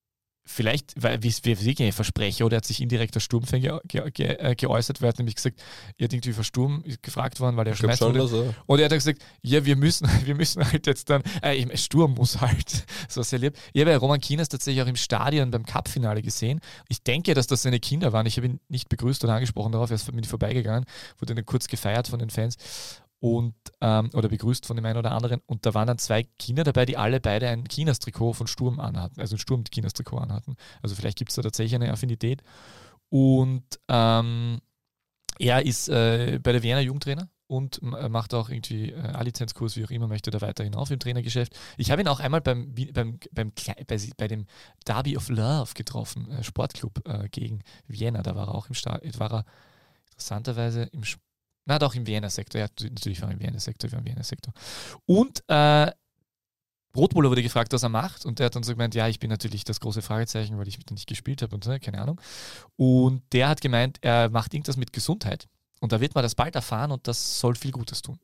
vielleicht, weil wie wir wirklich ein Versprecher oder er hat sich indirekt als Sturmfan ge, ge, ge, äh, geäußert, weil er hat nämlich gesagt, er hat irgendwie für Sturm gefragt worden, weil er schmeißt schon wurde. so. Und er hat dann gesagt, ja, wir müssen, wir müssen halt jetzt dann, äh, ich meine, Sturm muss halt, so sehr lieb. Ich habe ja Roman Kienast tatsächlich auch im Stadion beim Cup-Finale gesehen. Ich denke, dass das seine Kinder waren. Ich habe ihn nicht begrüßt oder angesprochen darauf, er ist mit vorbeigegangen, wurde dann kurz gefeiert von den Fans. Und, ähm, oder begrüßt von dem einen oder anderen. Und da waren dann zwei Kinder dabei, die alle beide ein Chinas-Trikot von Sturm anhatten, also ein Sturm-Chinas-Trikot anhatten. Also vielleicht gibt es da tatsächlich eine Affinität. Und ähm, er ist äh, bei der Wiener Jugendtrainer und äh, macht auch irgendwie äh, A-Lizenzkurs, wie auch immer, möchte da weiter hinauf im Trainergeschäft. Ich habe ihn auch einmal beim, beim, beim, bei, bei dem Derby of Love getroffen, äh, Sportclub äh, gegen Vienna. Da war er auch im Stadion, war er interessanterweise im Sport. Na doch, im Vienna-Sektor. Ja, natürlich war er im Vienna-Sektor, wir im Vienna-Sektor. Und äh, Rotbuller wurde gefragt, was er macht. Und der hat dann so gemeint, ja, ich bin natürlich das große Fragezeichen, weil ich nicht gespielt habe und so, keine Ahnung. Und der hat gemeint, er macht irgendwas mit Gesundheit. Und da wird man das bald erfahren und das soll viel Gutes tun.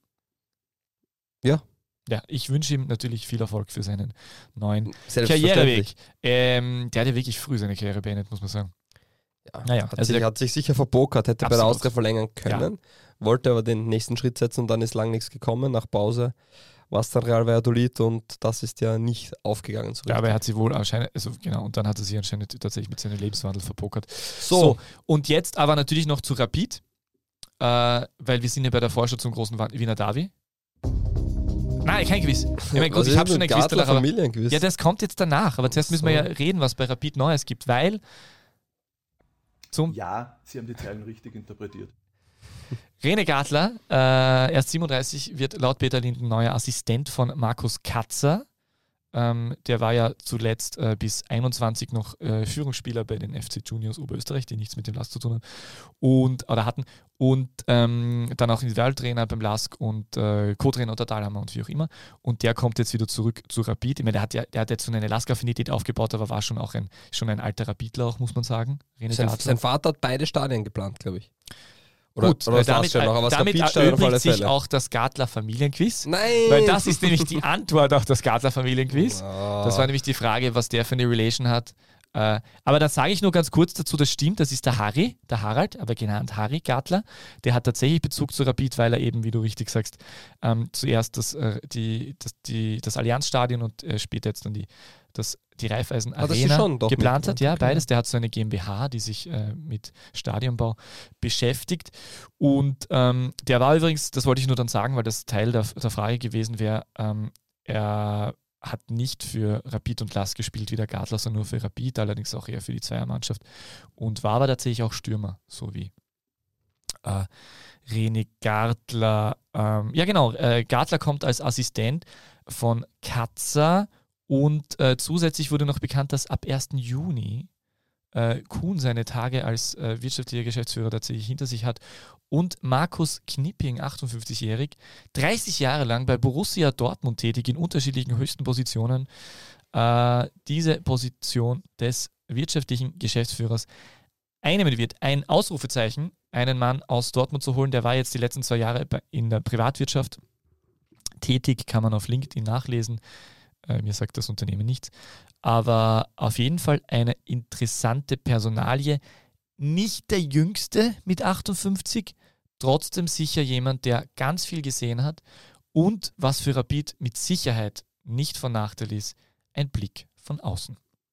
Ja. Ja, ich wünsche ihm natürlich viel Erfolg für seinen neuen Karriereweg. Ähm, der hat ja wirklich früh seine Karriere beendet, muss man sagen. Ja, naja, hat, also sich, der, hat sich sicher verbokert, hätte absolut. bei der Austria verlängern können, ja. Wollte aber den nächsten Schritt setzen und dann ist lang nichts gekommen. Nach Pause war es dann Real Valladolid und das ist ja nicht aufgegangen. So ja, aber er hat sie wohl anscheinend, also genau, und dann hat er sich anscheinend tatsächlich mit seinem Lebenswandel verpokert. So, so und jetzt aber natürlich noch zu Rapid, äh, weil wir sind ja bei der Vorschau zum großen Wiener Derby. Nein, kein Quiz. Ich meine, gut, ich habe schon ein Quiz danach, aber ja, das kommt jetzt danach. Aber zuerst müssen wir ja reden, was bei Rapid Neues gibt, weil zum Ja, Sie haben die Zeilen richtig interpretiert. René Gadler, äh, erst siebenunddreißig, wird laut Peter Linden neuer Assistent von Markus Katzer. Ähm, der war ja zuletzt äh, bis einundzwanzig noch äh, Führungsspieler bei den F C Juniors Oberösterreich, die nichts mit dem L A S zu tun haben und, oder hatten. Und ähm, dann auch Individualtrainer beim L A S K und äh, Co-Trainer unter Dahlhammer und wie auch immer. Und der kommt jetzt wieder zurück zu Rapid. Ich meine, der hat ja, der hat jetzt so eine L A S K-Affinität aufgebaut, aber war schon auch ein, schon ein alter Rapidler auch, muss man sagen. René sein, Gadler. sein Vater hat beide Stadien geplant, glaube ich. Oder, Gut, oder damit, noch, aber damit erübrigt sich auch das Gadler Familienquiz. Nein! Weil das ist nämlich die Antwort auf das Gadler Familienquiz. Oh. Das war nämlich die Frage, was der für eine Relation hat. Äh, aber dann sage ich nur ganz kurz dazu, das stimmt, das ist der Harry, der Harald, aber genannt Harry Gadler. Der hat tatsächlich Bezug zu Rapid, weil er eben, wie du richtig sagst, ähm, zuerst das, äh, die, das, die, das Allianzstadion und äh, später jetzt dann die, das, die Raiffeisen ah, Arena geplant mit, hat. Ja, beides. Der hat so eine GmbH, die sich äh, mit Stadionbau beschäftigt. Und ähm, der war übrigens, das wollte ich nur dann sagen, weil das Teil der, der Frage gewesen wäre, ähm, er hat nicht für Rapid und L A S gespielt wie der Gadler, sondern nur für Rapid, allerdings auch eher für die Zweiermannschaft und war aber tatsächlich auch Stürmer, so wie äh, René Gadler. Ähm, ja genau, äh, Gadler kommt als Assistent von Katzer und äh, zusätzlich wurde noch bekannt, dass ab ersten Juni äh, Kuhn seine Tage als äh, wirtschaftlicher Geschäftsführer tatsächlich hinter sich hat und Markus Knipping, achtundfünfzigjährig, dreißig Jahre lang bei Borussia Dortmund tätig in unterschiedlichen höchsten Positionen, äh, diese Position des wirtschaftlichen Geschäftsführers einnehmen wird. Ein Ausrufezeichen, einen Mann aus Dortmund zu holen, der war jetzt die letzten zwei Jahre in der Privatwirtschaft tätig, kann man auf LinkedIn nachlesen. Äh, mir sagt das Unternehmen nichts. Aber auf jeden Fall eine interessante Personalie. Nicht der Jüngste mit achtundfünfzig, trotzdem sicher jemand, der ganz viel gesehen hat und was für Rapid mit Sicherheit nicht von Nachteil ist, ein Blick von außen.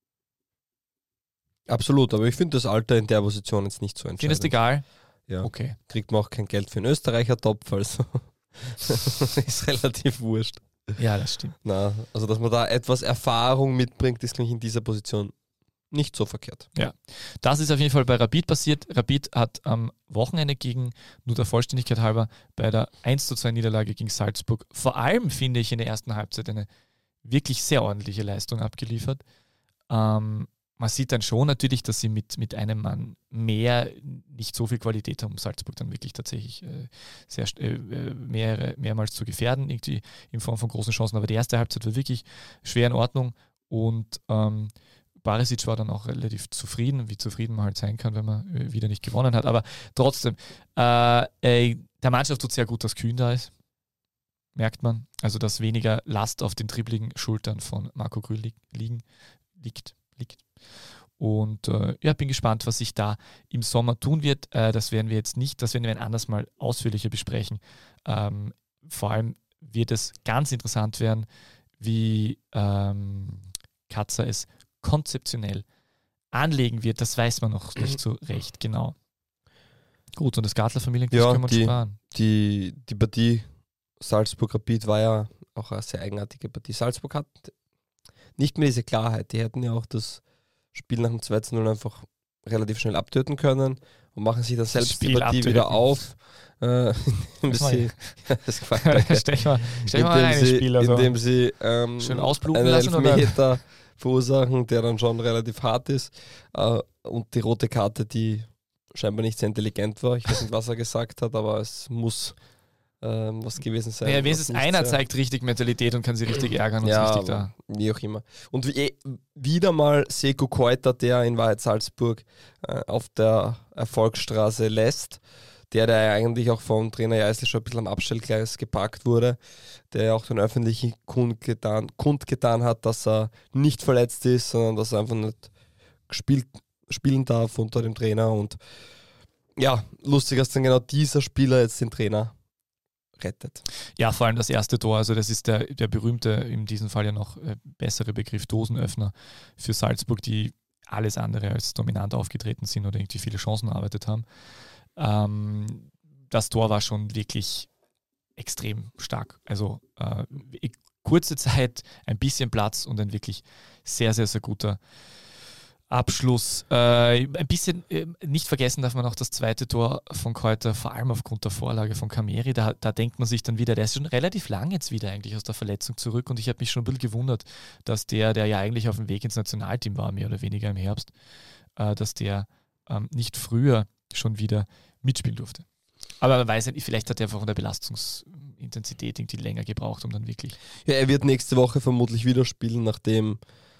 Absolut, aber ich finde das Alter in der Position jetzt nicht so entscheidend. Findest du egal? Ja. Okay. Kriegt man auch kein Geld für einen Österreicher Topf, also ist relativ wurscht. Ja, das stimmt. Na, also dass man da etwas Erfahrung mitbringt, ist glaube ich in dieser Position nicht so verkehrt. Ja, das ist auf jeden Fall bei Rapid passiert. Rapid hat am Wochenende gegen, nur der Vollständigkeit halber, bei der eins zu zwei Niederlage gegen Salzburg, vor allem finde ich in der ersten Halbzeit eine wirklich sehr ordentliche Leistung abgeliefert. Ähm, man sieht dann schon natürlich, dass sie mit, mit einem Mann mehr nicht so viel Qualität haben, um Salzburg dann wirklich tatsächlich äh, sehr, äh, mehrere, mehrmals zu gefährden, irgendwie in Form von großen Chancen. Aber die erste Halbzeit war wirklich schwer in Ordnung und ähm, Barisic war dann auch relativ zufrieden, wie zufrieden man halt sein kann, wenn man äh, wieder nicht gewonnen hat. Aber trotzdem, äh, äh, der Mannschaft tut sehr gut, dass Kühn da ist. Merkt man. Also, dass weniger Last auf den dribbligen Schultern von Marco Grüll li- liegen, liegt. liegt. Und äh, ja, bin gespannt, was sich da im Sommer tun wird. Äh, das werden wir jetzt nicht, das werden wir ein anderes Mal ausführlicher besprechen. Ähm, vor allem wird es ganz interessant werden, wie ähm, Katzer es konzeptionell anlegen wird. Das weiß man noch nicht so recht genau. Gut, und das Gartler-Familienquiz Ja, können wir uns die- sparen. Die, die Partie Salzburg-Rapid war ja auch eine sehr eigenartige Partie. Salzburg hat nicht mehr diese Klarheit. Die hätten ja auch das Spiel nach dem zwei zu null einfach relativ schnell abtöten können und machen sich das selbst die Spiel Partie abtöten. wieder auf. Äh, indem Das war sie, das gefällt mir, danke. stell mal, stell mal indem rein, sie, Spiel. Also. indem sie ähm, Schön ausbluten einen lassen, oder? Elfmeter verursachen, der dann schon relativ hart ist. Äh, und die rote Karte, die scheinbar nicht sehr intelligent war. Ich weiß nicht, was er gesagt hat, aber es muss ähm, was gewesen sein. Naja, was wenigstens nicht einer sehr- zeigt richtig Mentalität und kann sie richtig ärgern und ja, ist richtig da. wie auch immer. Und wie, eh, wieder mal Seko Keuter, der in Wahrheit Salzburg äh, auf der Erfolgsstraße lässt. Der, der ja eigentlich auch vom Trainer Jeißl schon ein bisschen am Abstellgleis geparkt wurde, der ja auch den öffentlichen kundgetan, kundgetan hat, dass er nicht verletzt ist, sondern dass er einfach nicht gespielt, spielen darf unter dem Trainer. Und ja, lustig, dass dann genau dieser Spieler jetzt den Trainer rettet. Ja, vor allem das erste Tor, also das ist der, der berühmte, in diesem Fall ja noch äh, bessere Begriff Dosenöffner für Salzburg, die alles andere als dominant aufgetreten sind oder irgendwie viele Chancen erarbeitet haben. Ähm, das Tor war schon wirklich extrem stark. Also äh, kurze Zeit, ein bisschen Platz und ein wirklich sehr, sehr, sehr guter Abschluss. Äh, ein bisschen äh, nicht vergessen darf man auch das zweite Tor von Keuter, vor allem aufgrund der Vorlage von Kameri. Da, da denkt man sich dann wieder, der ist schon relativ lang jetzt wieder eigentlich aus der Verletzung zurück und ich habe mich schon ein bisschen gewundert, dass der, der ja eigentlich auf dem Weg ins Nationalteam war, mehr oder weniger im Herbst, äh, dass der ähm, nicht früher schon wieder mitspielen durfte. Aber man weiß nicht, vielleicht hat er einfach von der Belastungsintensität irgendwie länger gebraucht, um dann wirklich. Ja, er wird nächste Woche vermutlich wieder spielen, nachdem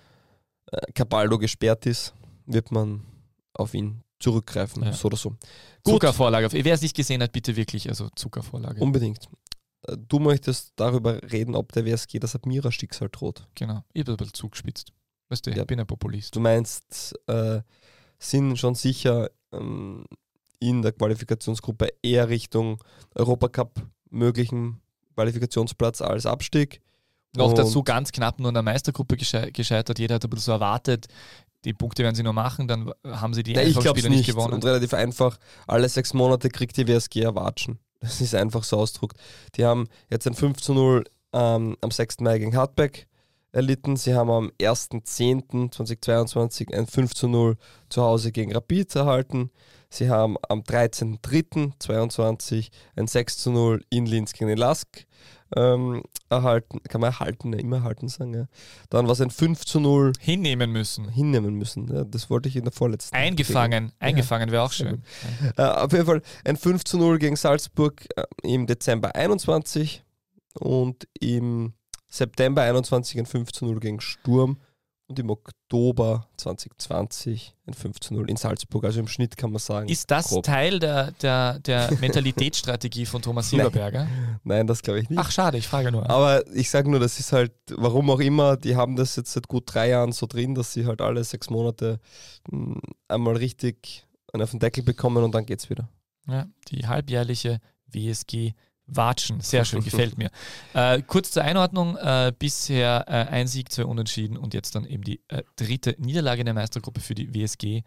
äh, Cabaldo gesperrt ist, wird man auf ihn zurückgreifen, Ja. so oder so. Gut, Zuckervorlage. Wer es nicht gesehen hat, bitte wirklich, also Zuckervorlage. unbedingt. Äh, Du möchtest darüber reden, ob der W S G das Admira-Schicksal droht. Genau, ich habe ein bisschen zugespitzt. Weißt du, Ja. ich bin ein Populist. Du meinst, äh, sind schon sicher ähm, in der Qualifikationsgruppe eher Richtung Europacup möglichen Qualifikationsplatz als Abstieg. Noch Und- dazu ganz knapp nur in der Meistergruppe gesche gescheitert. Jeder hat ein bisschen so erwartet, die Punkte werden sie noch machen, dann haben sie die Nein, ich glaube Einfallspiele nicht. nicht gewonnen. Und relativ einfach, alle sechs Monate kriegt die W S G erwatschen. Das ist einfach so ausgedrückt. Die haben jetzt ein fünf zu null ähm, am sechsten Mai gegen Hartberg erlitten. Sie haben am ersten zehnten zweitausendzweiundzwanzig ein fünf zu null zu Hause gegen Rapid erhalten. Sie haben am dreizehnten dritten zweiundzwanzig ein sechs zu null in Linz gegen den Lask ähm, erhalten. Kann man erhalten, ne? Immer erhalten sagen. Ja. Dann war es ein fünf zu null Hinnehmen müssen. hinnehmen müssen. Ja, das wollte ich in der vorletzten. Eingefangen. Eingefangen wäre auch sehr schön. Äh, auf jeden Fall ein fünf zu null gegen Salzburg äh, im Dezember einundzwanzig und im September einundzwanzig ein fünf zu null gegen Sturm und im Oktober zwanzig zwanzig ein fünf zu null in Salzburg. Also im Schnitt kann man sagen. Ist das grob. Teil der, der, der Mentalitätsstrategie von Thomas Silberberger? Nein, das glaube ich nicht. Ach, schade, ich frage nur. Aber ich sage nur, das ist halt, warum auch immer, die haben das jetzt seit gut drei Jahren so drin, dass sie halt alle sechs Monate mh, einmal richtig einen auf den Deckel bekommen und dann geht's wieder. Ja, die halbjährliche W S G Watschen. Sehr schön, gefällt mir. Äh, kurz zur Einordnung, äh, bisher äh, ein Sieg, zwei Unentschieden und jetzt dann eben die äh, dritte Niederlage in der Meistergruppe für die W S G.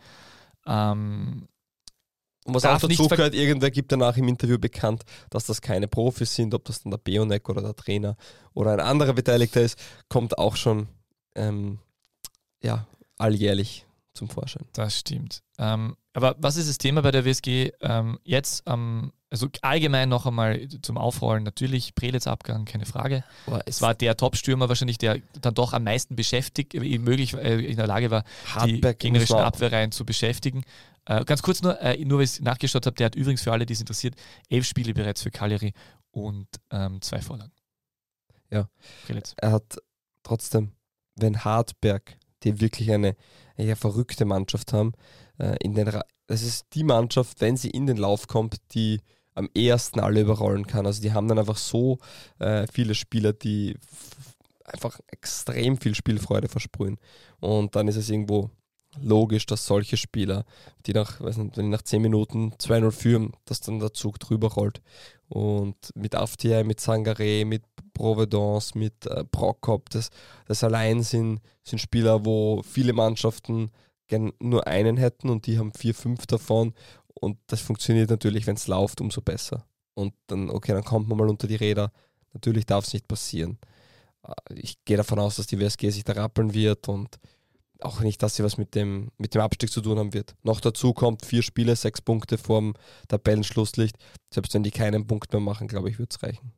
Ähm, Und was Darf auch nicht dazu ver- gehört, irgendwer gibt danach im Interview bekannt, dass das keine Profis sind, ob das dann der Beonek oder der Trainer oder ein anderer Beteiligter ist, kommt auch schon ähm, ja, alljährlich zum Vorschein. Das stimmt. Ähm, aber was ist das Thema bei der W S G? Ähm, jetzt, ähm, also allgemein noch einmal zum Aufrollen, natürlich Prelitz Abgang, keine Frage. Es war der Top-Stürmer wahrscheinlich, der dann doch am meisten beschäftigt, äh, möglich äh, in der Lage war, die Hartberg gegnerischen muss man- Abwehrreihen zu beschäftigen. Äh, ganz kurz nur, äh, nur weil ich nachgeschaut habe, der hat übrigens für alle, die es interessiert, elf Spiele bereits für Cagliari und ähm, zwei Vorlagen. Ja. Prelitz. Er hat trotzdem, wenn Hartberg, die wirklich eine, eine verrückte Mannschaft haben, äh, in den Ra- das ist die Mannschaft, wenn sie in den Lauf kommt, die am ehesten alle überrollen kann. Also die haben dann einfach so äh, viele Spieler, die f- einfach extrem viel Spielfreude versprühen. Und dann ist es irgendwo logisch, dass solche Spieler, die nach, weiß nicht, wenn die nach zehn Minuten zwei null führen, dass dann der Zug drüber rollt. Und mit Afdiay, mit Sangaré, mit Providence, mit äh, Prokop, das, das allein sind, sind Spieler, wo viele Mannschaften gern nur einen hätten und die haben vier, fünf davon. Und das funktioniert natürlich, wenn es läuft, umso besser. Und dann, okay, dann kommt man mal unter die Räder. Natürlich darf es nicht passieren. Ich gehe davon aus, dass die W S G sich da rappeln wird und auch nicht, dass sie was mit dem, mit dem Abstieg zu tun haben wird. Noch dazu kommt vier Spiele, sechs Punkte vorm Tabellenschlusslicht. Selbst wenn die keinen Punkt mehr machen, glaube ich, wird es reichen.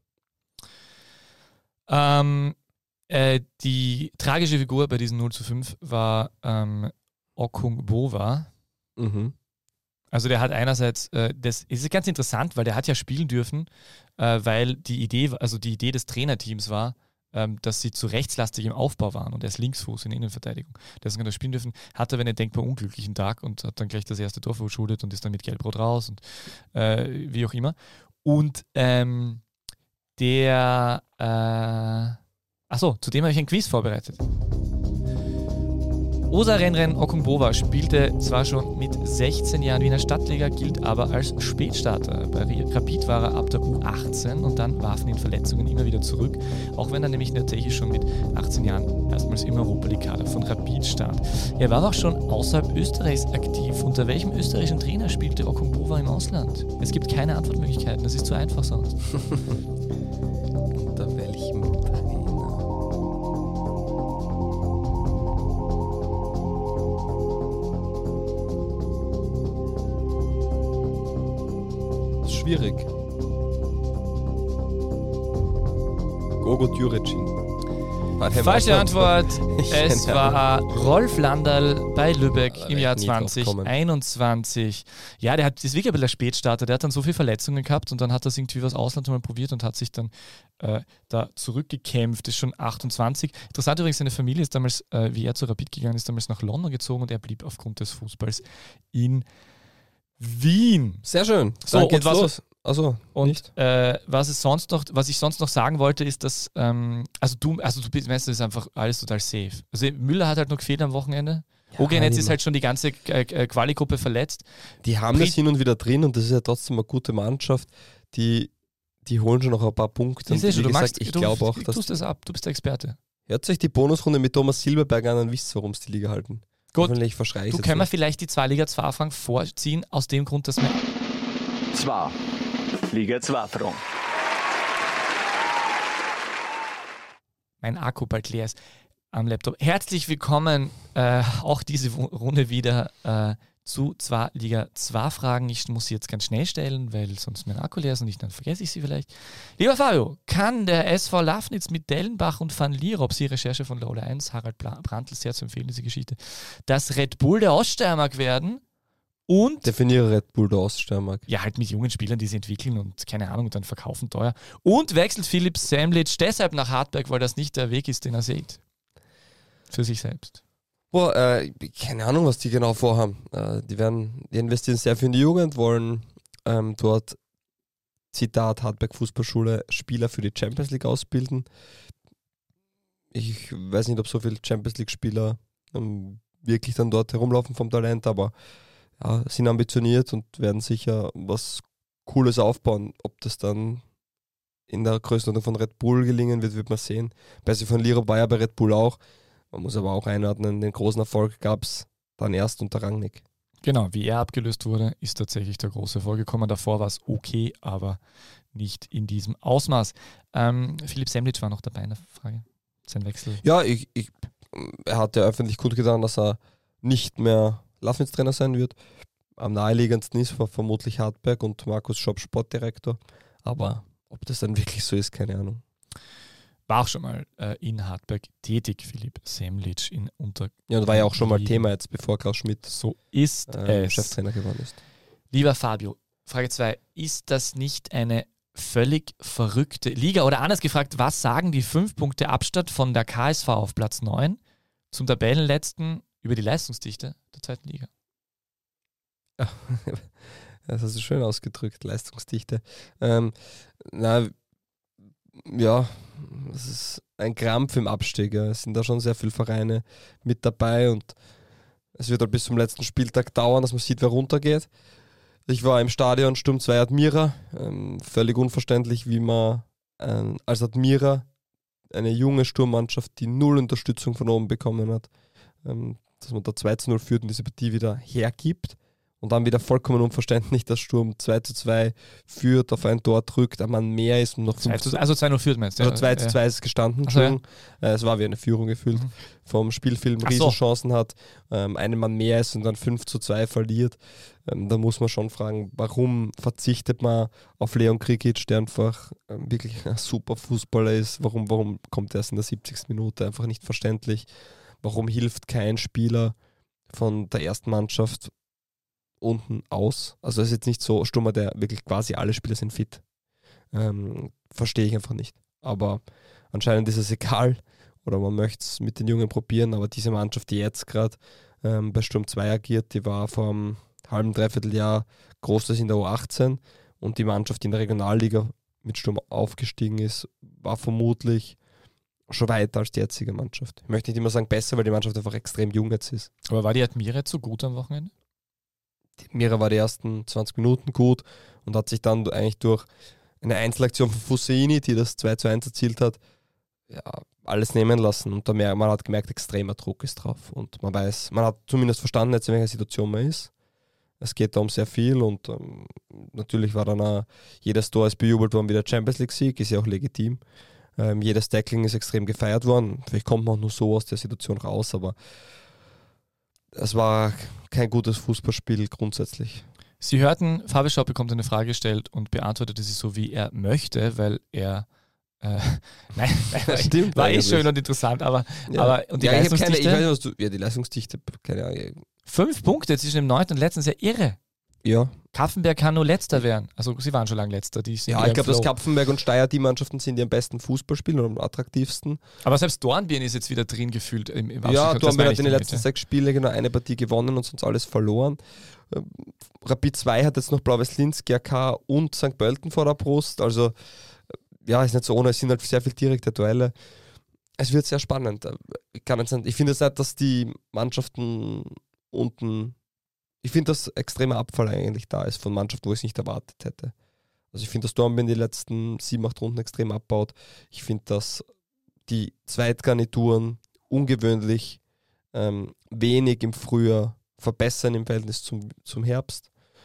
Ähm, äh, die tragische Figur bei diesem null zu fünf war ähm, Okungbova. Mhm. Also der hat einerseits, äh, das ist ganz interessant, weil der hat ja spielen dürfen, äh, weil die Idee, also die Idee des Trainerteams war, ähm, dass sie zu rechtslastig im Aufbau waren und er ist Linksfuß in der Innenverteidigung. Deswegen hat er spielen dürfen, hatte aber einen denkbar unglücklichen Tag und hat dann gleich das erste Tor verschuldet und ist dann mit Gelbrot raus und äh, wie auch immer. Und ähm, der, äh, achso, zudem habe ich ein Quiz vorbereitet. Osa Renren Okungbova spielte zwar schon mit sechzehn Jahren Wiener Stadtliga, gilt aber als Spätstarter. Bei Rapid war er ab der U achtzehn und dann warfen ihn Verletzungen immer wieder zurück, auch wenn er nämlich tatsächlich schon mit achtzehn Jahren erstmals im Europa-League-Kader von Rapid stand. Er war auch schon außerhalb Österreichs aktiv. Unter welchem österreichischen Trainer spielte Okungbova im Ausland? Es gibt keine Antwortmöglichkeiten, das ist zu einfach sonst. Unter welchem Trainer? Schwierig. Gogo Djurecin. Falsche Antwort. Ich Es kenn war Rolf Landerl bei Lübeck Da im wär Jahr ich nie drauf zwanzig gekommen. einundzwanzig. Ja, der hat, das ist wirklich ein bisschen ein Spätstarter. Der hat dann so viele Verletzungen gehabt und dann hat er es irgendwie was Ausland mal probiert und hat sich dann äh, da zurückgekämpft. Ist schon achtundzwanzig. Interessant übrigens, seine Familie ist damals, äh, wie er zu Rapid gegangen ist, damals nach London gezogen und er blieb aufgrund des Fußballs in Wien. Sehr schön. So, Dann und geht's was- los. Also nicht? Und äh, was, es sonst noch, was ich sonst noch sagen wollte, ist, dass, ähm, also du, also du bist, weißt du, das ist einfach alles total safe. Also Müller hat halt noch gefehlt am Wochenende. Ogrenetz die ist ma- halt schon die ganze äh, äh, Quali-Gruppe verletzt. Die haben Pri- das hin und wieder drin und das ist ja trotzdem eine gute Mannschaft. Die, die holen schon noch ein paar Punkte. Und Ich sehe schon, wie du gesagt, magst, ich du, glaube auch, du dass tust das ab, du bist der Experte. hört sich die Bonusrunde mit Thomas Silberberg an, dann wisst ihr, warum es die Liga halten. Gut. Hoffentlich verschreie ich Du jetzt können wir nicht. vielleicht die zwei Liga zwei Fragen vorziehen, aus dem Grund, dass wir zwei. Liga zwei Fragen. mein Akku bald leer ist am Laptop. Herzlich willkommen äh, auch diese Wo- Runde wieder äh, zu zwei Liga zwei Fragen. Ich muss sie jetzt ganz schnell stellen, weil sonst mein Akku leer ist und ich, dann vergesse ich sie vielleicht. Lieber Fabio, kann der S V Lafnitz mit Dellenbach und Van Lierop, die Recherche von Lola eins, Harald Bla- Brandl, sehr zu empfehlen, diese Geschichte, das Red Bull der Oststeiermark werden und Definiere Red Bull der Oststeiermark. ja, halt mit jungen Spielern, die sie entwickeln und keine Ahnung, dann verkaufen teuer. Und wechselt Philipp Semlitsch deshalb nach Hartberg, weil das nicht der Weg ist, den er sieht. Für sich selbst. Boah, äh, keine Ahnung, was die genau vorhaben. Äh, die werden, die investieren sehr viel in die Jugend, wollen ähm, dort, Zitat Hartberg Fußballschule, Spieler für die Champions League ausbilden. Ich weiß nicht, ob so viele Champions League-Spieler ähm, wirklich dann dort herumlaufen vom Talent, aber ja, sind ambitioniert und werden sicher was Cooles aufbauen. Ob das dann in der Größenordnung von Red Bull gelingen wird, wird man sehen. Besser von Liro war ja bei Red Bull auch. Man muss aber auch einordnen, den großen Erfolg gab es dann erst unter Rangnick. Genau, wie er abgelöst wurde, ist tatsächlich der große Erfolg gekommen. Davor war es okay, aber nicht in diesem Ausmaß. Ähm, Philipp Semlitsch war noch dabei in der Frage. Sein Wechsel. Ja, ich, ich, er hat ja öffentlich kundgetan, dass er nicht mehr Lafnitz-Trainer sein wird. Am naheliegendsten ist vermutlich Hartberg und Markus Schopp Sportdirektor. Aber ob das dann wirklich so ist, keine Ahnung. War auch schon mal äh, in Hartberg tätig, Philipp Semlitsch in Unter. Ja, und war ja auch schon mal Ligen. Thema jetzt, bevor Klaus Schmidt So ist äh, es. Cheftrainer geworden ist. Lieber Fabio, Frage zwei. Ist das nicht eine völlig verrückte Liga? Oder anders gefragt, was sagen die fünf Punkte Abstand von der K S V auf Platz neun zum Tabellenletzten über die Leistungsdichte der zweiten Liga? Das hast du schön ausgedrückt, Leistungsdichte. Ähm, na, ja, das ist ein Krampf im Abstieg. Ja. Es sind da schon sehr viele Vereine mit dabei und es wird halt bis zum letzten Spieltag dauern, dass man sieht, wer runtergeht. Ich war im Stadion, Sturm zwei Admira. Ähm, völlig unverständlich, wie man ähm, als Admira eine junge Sturmmannschaft, die null Unterstützung von oben bekommen hat, ähm, dass man da zwei zu null führt und diese Partie wieder hergibt. Und dann wieder vollkommen unverständlich, dass Sturm zwei zu zwei führt, auf ein Tor drückt, ein Mann mehr ist und noch fünf zu, also zwei null führt, meinst du? Also zwei zu zwei ist es gestanden, Ach so, ja. äh, es war wie eine Führung gefühlt, Mhm. vom Spielfilm Ach so. Riesenchancen hat, ähm, einen Mann mehr ist und dann fünf zu zwei verliert. Ähm, da muss man schon fragen, warum verzichtet man auf Leon Krikic, der einfach ähm, wirklich ein super Fußballer ist, warum, warum kommt er erst in der siebzigsten Minute, einfach nicht verständlich. Warum hilft kein Spieler von der ersten Mannschaft unten aus? Also es ist jetzt nicht so Stummer, der wirklich quasi alle Spieler sind fit. Ähm, verstehe ich einfach nicht. Aber anscheinend ist es egal oder man möchte es mit den Jungen probieren, aber diese Mannschaft, die jetzt gerade ähm, bei Sturm zwei agiert, die war vor einem halben, dreiviertel Jahr großteils in der U achtzehn und die Mannschaft, die in der Regionalliga mit Sturm aufgestiegen ist, war vermutlich schon weiter als die jetzige Mannschaft. Ich möchte nicht immer sagen besser, weil die Mannschaft einfach extrem jung jetzt ist. Aber war die Admira jetzt so gut am Wochenende? Die Mira war die ersten zwanzig Minuten gut und hat sich dann eigentlich durch eine Einzelaktion von Fusseini, die das zwei zu eins erzielt hat, ja, alles nehmen lassen. Und da mehr, man hat gemerkt, extremer Druck ist drauf. Und man weiß, man hat zumindest verstanden, jetzt in welcher Situation man ist. Es geht da um sehr viel und ähm, natürlich war dann auch jedes Tor ist bejubelt worden wie der Champions League-Sieg, ist ja auch legitim. Ähm, jedes Tackling ist extrem gefeiert worden. Vielleicht kommt man auch nur so aus der Situation raus, aber es war kein gutes Fußballspiel grundsätzlich. Sie hörten, Fabi Schaub bekommt eine Frage gestellt und beantwortete sie so, wie er möchte, weil er äh, nein, nein Stimmt war eh eigentlich. schön und interessant, aber, Ja. aber und die ja, ich habe keine, Leistungsdichte, ich weiß nicht, was du, ja, die Leistungsdichte, keine Ahnung. fünf Punkte zwischen dem neunten und letzten ist ja irre. Ja, Kaffenberg kann nur Letzter werden. Also sie waren schon lange Letzter. Die sind ja wieder ich im glaube, dass Flow. Kapfenberg und Steyr die Mannschaften sind, die am besten Fußball spielen und am attraktivsten. Aber selbst Dornbirn ist jetzt wieder drin gefühlt im, im Ja, Abstieg. Das Dornbirn meine hat ich in den damit, letzten ja. sechs Spielen genau eine Partie gewonnen und sonst alles verloren. Ähm, Rapid zwei hat jetzt noch Blau-Weiß Linz, G A K und Sankt Pölten vor der Brust. Also äh, ja, ist nicht so ohne, es sind halt sehr viele direkte Duelle. Es wird sehr spannend. Äh, Kann man sagen. Ich finde es nicht, dass die Mannschaften unten, ich finde, dass extremer Abfall eigentlich da ist von Mannschaften, wo ich es nicht erwartet hätte. Also ich finde, dass Dornbirn die letzten sieben, acht Runden extrem abbaut. Ich finde, dass die Zweitgarnituren ungewöhnlich ähm, wenig im Frühjahr verbessern im Verhältnis zum, zum Herbst.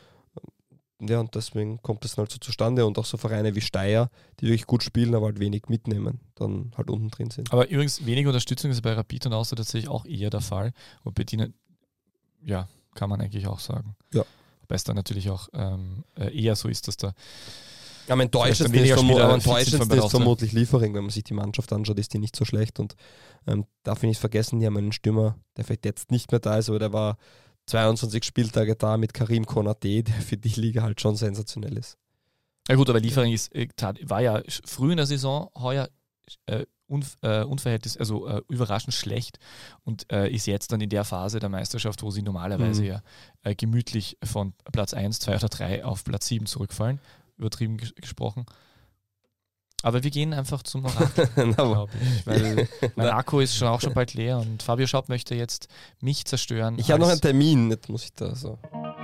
Ja, und deswegen kommt das halt so zustande und auch so Vereine wie Steyr, die wirklich gut spielen, aber halt wenig mitnehmen, dann halt unten drin sind. Aber übrigens, wenig Unterstützung ist bei Rapid und Austria tatsächlich auch eher der Fall. Und bei denen, ja, kann man eigentlich auch sagen. Ja. Wobei es dann natürlich auch ähm, eher so ist, dass da Ja, am enttäuschendsten weniger ist, vermu Spieler am fit sind enttäuschendsten von bei ist Austria. vermutlich Liefering, wenn man sich die Mannschaft anschaut, ist die nicht so schlecht und ähm, darf ich nicht vergessen, die haben einen Stürmer, der vielleicht jetzt nicht mehr da ist, aber der war zweiundzwanzig Spieltage da mit Karim Konaté, der für die Liga halt schon sensationell ist. Ja gut, aber Liefering ist, äh, tat- war ja sch- früh in der Saison heuer äh, unv- äh, unverhältnis, also äh, überraschend schlecht und äh, ist jetzt dann in der Phase der Meisterschaft, wo sie normalerweise Mhm. ja äh, gemütlich von Platz eins, zwei oder drei auf Platz sieben zurückfallen, übertrieben ges- gesprochen. Aber wir gehen einfach zum Orakel, glaube ich, weil mein Akku ist schon auch schon bald leer und Fabio Schaub möchte jetzt mich zerstören. Ich habe noch einen als- Termin, jetzt muss ich da so.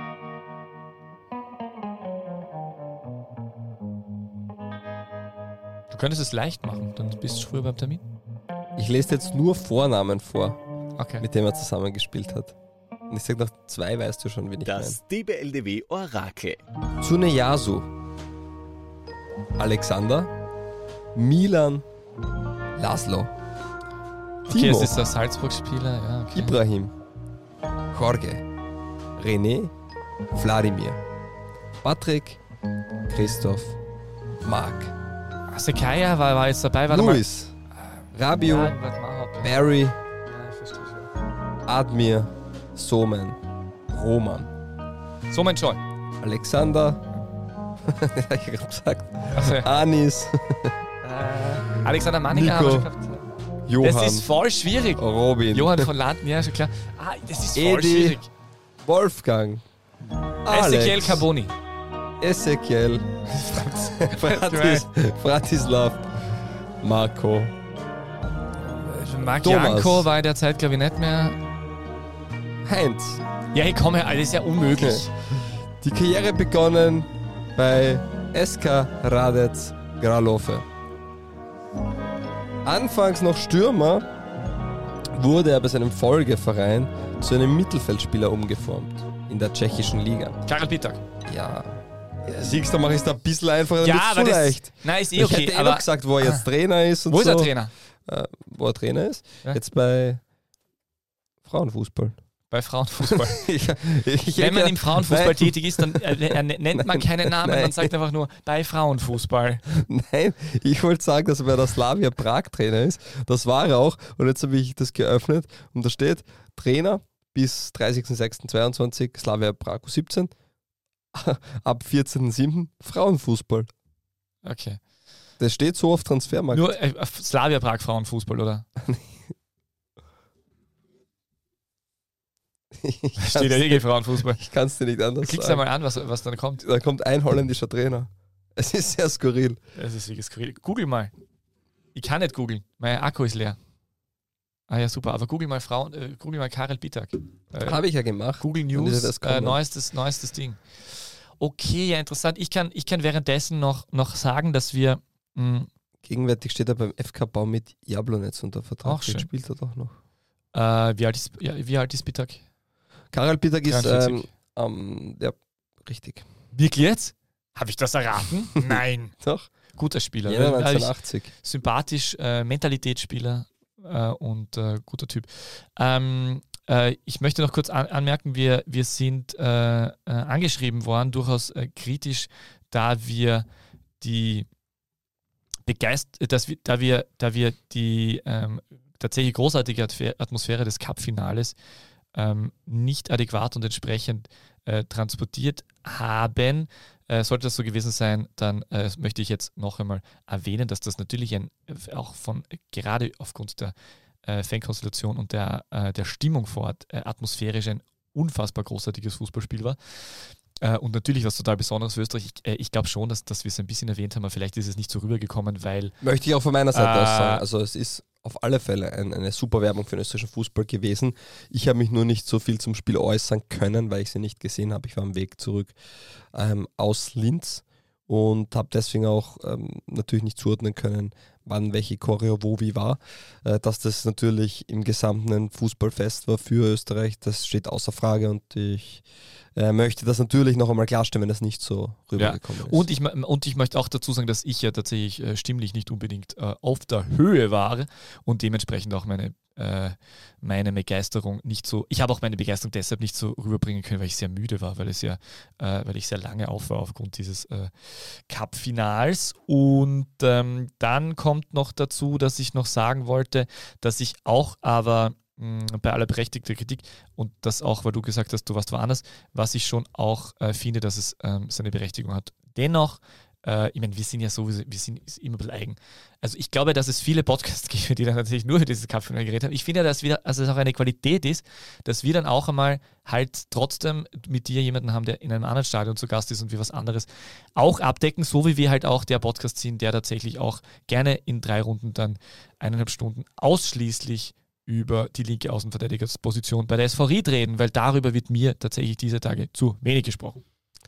Du könntest es leicht machen, dann bist du früher beim Termin. Ich lese jetzt nur Vornamen vor, Okay. mit dem er zusammengespielt hat. Und ich sage, nach zwei weißt du schon, wen ich meine. Das D B L D W Orakel. Tsuneyasu, Alexander, Milan, Laszlo, Okay, Timo, es ist der Salzburg-Spieler, ja, okay. Ibrahim, Jorge, René, Wladimir, Patrick, Christoph, Marc, Sekaya war, war jetzt dabei, warte Luis, Rabiu, mal. Ja, warte mal, hopp. Barry, Ja, ich verstehe schon. Admir, Somen, Roman, So, mein John. Alexander, hab ich gerade gesagt, Also, Anis, äh, Alexander Manninger Nico. haben wir schon gehabt. Johann, Das ist voll schwierig. Robin, Johann von Landen, ja, schon klar. Ah, das ist voll Edi, schwierig. Wolfgang, Ezekiel Alex, Carboni. Ezekiel, Fratis, Fratislav, Marco, Marc Thomas. Janko war in der Zeit, glaube ich, nicht mehr. Heinz. Ja, hey, komm her, das ist ja unmöglich. Die Karriere begonnen bei S K Radec Kralove. Anfangs noch Stürmer, wurde er bei seinem Folgeverein zu einem Mittelfeldspieler umgeformt in der tschechischen Liga. Karel Pitak. Ja. Ja, siehst du, mache ich es da ein bisschen einfacher, Ja, nicht aber so das, leicht. nein, ist eh Ich okay. hätte eh aber noch gesagt, wo er jetzt Trainer ist und wo ist so. er Trainer? Äh, wo er Trainer ist? Ja. Jetzt bei Frauenfußball. Bei Frauenfußball. ich, ich Wenn man hätte- im Frauenfußball Nein. tätig ist, dann äh, äh, nennt man keinen Namen, Nein. man sagt einfach nur bei Frauenfußball. Nein, ich wollte sagen, dass er bei der Slavia Prag Trainer ist. Das war er auch. Und jetzt habe ich das geöffnet und da steht Trainer bis dreißigster sechster zweiundzwanzig Slavia Prag U siebzehn. Ab vierzehnter siebter Frauenfußball. Okay. Das steht so auf Transfermarkt. Nur äh, auf Slavia Prag Frauenfußball, oder? ich Da kann's- steht ja eh Frauenfußball. ich kann es dir nicht anders Klickst sagen. einmal an, was, was dann kommt. Da kommt ein holländischer Trainer. Es ist sehr skurril. Das ist wirklich skurril. Google mal. Ich kann nicht googeln. Mein Akku ist leer. Ah ja, super. Aber google mal Frauen, äh, google mal Karel Pitak. Äh, Habe ich ja gemacht. Google Und ist News, ja das äh, kommen. neuestes, neuestes Ding. Okay, ja, interessant. Ich kann, ich kann währenddessen noch, noch sagen, dass wir mh, Gegenwärtig steht er beim F K Bau mit Jablonec unter Vertrag. Auch schön. Jetzt spielt er doch noch. äh, wie alt ist, ja, wie alt ist Pitak? Karel Pitak ist, dreiundvierzig. ähm, ähm, ja, richtig. Wirklich jetzt? Habe ich das erraten? Nein. Doch. Guter Spieler. Ja, Äh, neunzehnhundertachtzig. sympathisch, äh, Mentalitätsspieler äh, und äh, guter Typ. Ähm, äh, ich möchte noch kurz an anmerken, wir, wir sind äh, äh, angeschrieben worden, durchaus äh, kritisch, da wir die begeist dass wir, da wir, da wir die ähm, tatsächlich großartige Atfe- Atmosphäre des Cup-Finales ähm, nicht adäquat und entsprechend äh, transportiert haben. Äh, sollte das so gewesen sein, dann äh, möchte ich jetzt noch einmal erwähnen, dass das natürlich ein, äh, auch von gerade aufgrund der äh, Fankonstellation und der, äh, der Stimmung vor Ort äh, atmosphärisch ein unfassbar großartiges Fußballspiel war. Äh, und natürlich was total Besonderes für Österreich. Ich, äh, ich glaube schon, dass, dass wir es ein bisschen erwähnt haben, aber vielleicht ist es nicht so rübergekommen, weil Möchte ich auch von meiner Seite Äh, aus sagen. Also es ist auf alle Fälle ein, eine super Werbung für den österreichischen Fußball gewesen. Ich habe mich nur nicht so viel zum Spiel äußern können, weil ich sie nicht gesehen habe. Ich war am Weg zurück ähm, aus Linz und habe deswegen auch ähm, natürlich nicht zuordnen können, wann welche Choreo wo wie war. Äh, dass das natürlich im gesamten ein Fußballfest war für Österreich, das steht außer Frage und ich äh, möchte das natürlich noch einmal klarstellen, wenn das nicht so rübergekommen ist. Und ich, mö- und ich möchte auch dazu sagen, dass ich ja tatsächlich äh, stimmlich nicht unbedingt äh, auf der Höhe war und dementsprechend auch meine, äh, meine Begeisterung nicht so, ich habe auch meine Begeisterung deshalb nicht so rüberbringen können, weil ich sehr müde war, weil es ja, äh, weil ich sehr lange auf war aufgrund dieses äh, Cup-Finals. Und ähm, dann kommt noch dazu, dass ich noch sagen wollte, dass ich auch aber mh, bei aller berechtigter Kritik und das auch, weil du gesagt hast, du warst woanders, was ich schon auch äh, finde, dass es ähm, seine Berechtigung hat. Dennoch, äh, ich meine, wir sind ja sowieso, wir sind immer ein bisschen eigen. Also ich glaube, dass es viele Podcasts gibt, die dann tatsächlich nur für dieses Cup-Finale geredet haben. Ich finde, dass, wieder, also es auch eine Qualität ist, dass wir dann auch einmal halt trotzdem mit dir jemanden haben, der in einem anderen Stadion zu Gast ist und wir was anderes auch abdecken, so wie wir halt auch der Podcast sind, der tatsächlich auch gerne in drei Runden dann eineinhalb Stunden ausschließlich über die linke Außenverteidigerposition bei der S V Ried reden, weil darüber wird mir tatsächlich diese Tage zu wenig gesprochen.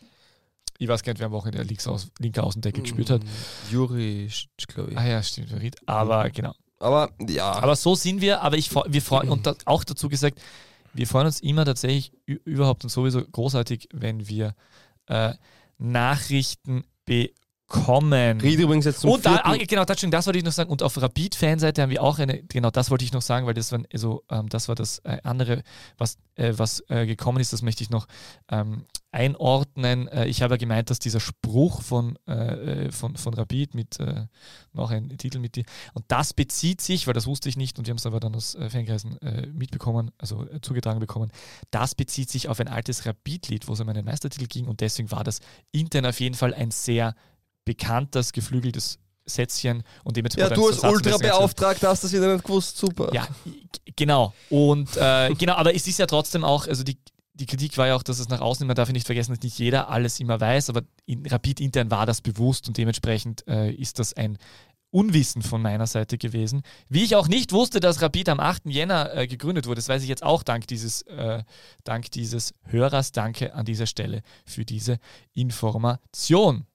Ich weiß gar nicht, wer am Wochenende der links aus, linke Außendecke gespielt hat. Juri, glaube ich. Ah ja, stimmt, Ried. Aber genau. Aber ja, Aber so sind wir, aber ich, freu- wir freuen und da, auch dazu gesagt, wir freuen uns immer tatsächlich ü- überhaupt und sowieso großartig, wenn wir äh, Nachrichten bekommen. Ried übrigens jetzt zum Und da, vierten- ah, genau, das, stimmt, das wollte ich noch sagen. Und auf Rapid-Fanseite haben wir auch eine, genau das wollte ich noch sagen, weil das, waren, also, ähm, das war das äh, andere, was, äh, was äh, gekommen ist, das möchte ich noch ähm, einordnen. Äh, ich habe ja gemeint, dass dieser Spruch von, äh, von, von Rapid mit äh, noch ein Titel mit dir, und das bezieht sich, weil das wusste ich nicht und wir haben es aber dann aus äh, Fankreisen äh, mitbekommen, also äh, zugetragen bekommen, das bezieht sich auf ein altes Rapid-Lied, wo es um einen Meistertitel ging und deswegen war das intern auf jeden Fall ein sehr bekanntes, geflügeltes Sätzchen und ja, dementsprechend. du als Ultra-Beauftragter hast das wieder nicht gewusst, super. Ja, g- genau. Und äh, genau, aber es ist ja trotzdem auch, also die, die Kritik war ja auch, dass es nach außen, man darf ja nicht vergessen, dass nicht jeder alles immer weiß, aber in Rapid intern war das bewusst und dementsprechend äh, ist das ein Unwissen von meiner Seite gewesen. Wie ich auch nicht wusste, dass Rapid am achten Jänner äh, gegründet wurde. Das weiß ich jetzt auch dank dieses, äh, dank dieses Hörers. Danke an dieser Stelle für diese Information.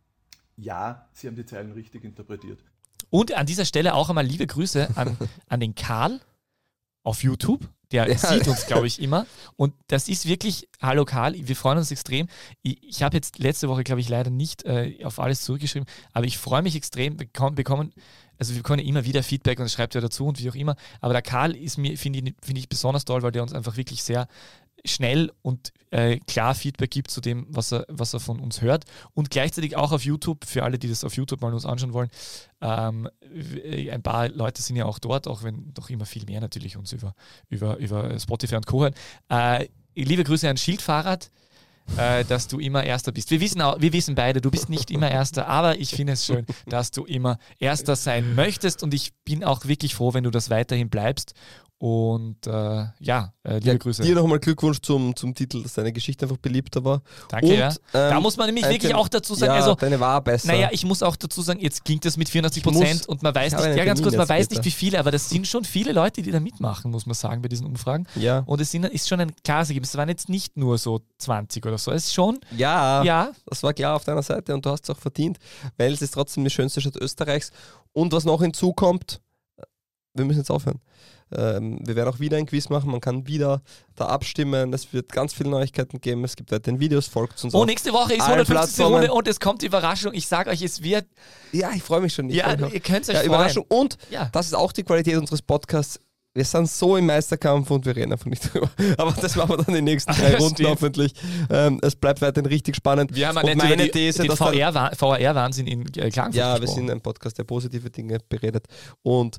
Ja, Sie haben die Zeilen richtig interpretiert. Und an dieser Stelle auch einmal liebe Grüße an, an den Karl auf YouTube. Der Ja. sieht uns, glaube ich, immer. Und das ist wirklich, hallo Karl, wir freuen uns extrem. Ich, ich habe jetzt letzte Woche, glaube ich, leider nicht äh, auf alles zurückgeschrieben, aber ich freue mich extrem, wir bekommen, bekommen, also wir bekommen immer wieder Feedback und das schreibt er dazu und wie auch immer. Aber der Karl ist mir, finde ich, find ich besonders toll, weil der uns einfach wirklich sehr schnell und äh, klar Feedback gibt zu dem, was er, was er von uns hört. Und gleichzeitig auch auf YouTube, für alle, die das auf YouTube mal uns anschauen wollen, ähm, ein paar Leute sind ja auch dort, auch wenn doch immer viel mehr natürlich uns über, über, über Spotify und Co. hören. Äh, liebe Grüße an Schildfahrrad, äh, dass du immer Erster bist. Wir wissen, auch, wir wissen beide, du bist nicht immer Erster, aber ich finde es schön, dass du immer Erster sein möchtest und ich bin auch wirklich froh, wenn du das weiterhin bleibst. Und äh, ja, äh, liebe Ja, Grüße. Dir nochmal Glückwunsch zum, zum Titel, dass deine Geschichte einfach beliebter war. Danke, Und, ja. ähm, Da muss man nämlich wirklich ein- auch dazu sagen, ja, also, deine war besser. naja, ich muss auch dazu sagen, jetzt klingt das mit vierundachtzig Ich muss- Prozent und man weiß ich habe nicht, einen ja ganz Termin kurz, man jetzt weiß später. nicht, wie viele, aber das sind schon viele Leute, die da mitmachen, muss man sagen, bei diesen Umfragen. ja. Und es sind, ist schon ein klares Ergebnis. Es waren jetzt nicht nur so zwanzig oder so. Es ist schon, Ja, ja, das war klar auf deiner Seite und du hast es auch verdient, weil es ist trotzdem die schönste Stadt Österreichs. Und was noch hinzukommt, wir müssen jetzt aufhören. Ähm, wir werden auch wieder ein Quiz machen, man kann wieder da abstimmen, es wird ganz viele Neuigkeiten geben, es gibt weiterhin Videos, folgt uns oh, auf nächste Woche ist allen hundertfünfzigste Plattformen. Runde und es kommt die Überraschung. Ich sage euch, es wird, Ja, ich freue mich schon. Ich ja, freu mich auch. ihr könnt es euch ja, freuen. Überraschung. Und Ja. das ist auch die Qualität unseres Podcasts. Wir sind so im Meisterkampf und wir reden einfach nicht drüber. Aber das machen wir dann in den nächsten drei Das Runden stimmt. hoffentlich. Ähm, es bleibt weiterhin richtig spannend. Wir haben und ja meine nicht These, den dass dann, V R-Wahnsinn in äh, Klagenfurt ja, wir gesprochen. sind ein Podcast, der positive Dinge beredet. Und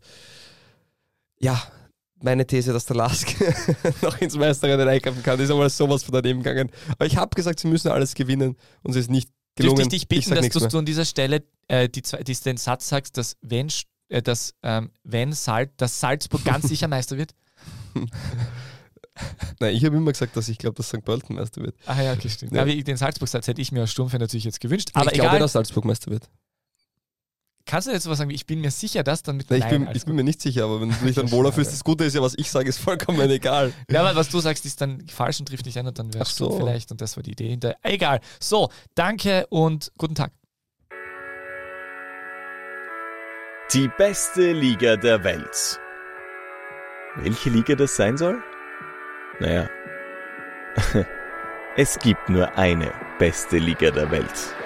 ja, meine These, dass der Lask noch ins Meisterrennen eingreifen kann, ist aber sowas von daneben gegangen. Aber ich habe gesagt, sie müssen alles gewinnen und es ist nicht gelungen. Dürfte ich dich bitten, sag dass nichts du mehr. du an dieser Stelle äh, die, zwei- die, den Satz sagst, dass wenn, St- äh, dass, ähm, wenn Sal dass Salzburg ganz sicher Meister wird? Nein, ich habe immer gesagt, dass ich glaube, dass Sankt Pölten Meister wird. Ah ja, okay, stimmt. Ja. Aber den Salzburg-Satz hätte ich mir als Sturmfan natürlich jetzt gewünscht. Aber ich glaube, egal, dass Salzburg Meister wird. kannst du jetzt was sagen? Ich bin mir sicher, dass dann mit Nein, ich, Nein, bin, alles ich bin mir nicht sicher, aber wenn du dich dann wohler fühlst, das Gute ist ja, was ich sage, ist vollkommen egal. Ja, aber was du sagst, ist dann falsch und trifft nicht ein und dann wärst Ach so. du vielleicht und das war die Idee hinter. Egal. So, danke und guten Tag. Die beste Liga der Welt. Welche Liga das sein soll? Naja, es gibt nur eine beste Liga der Welt.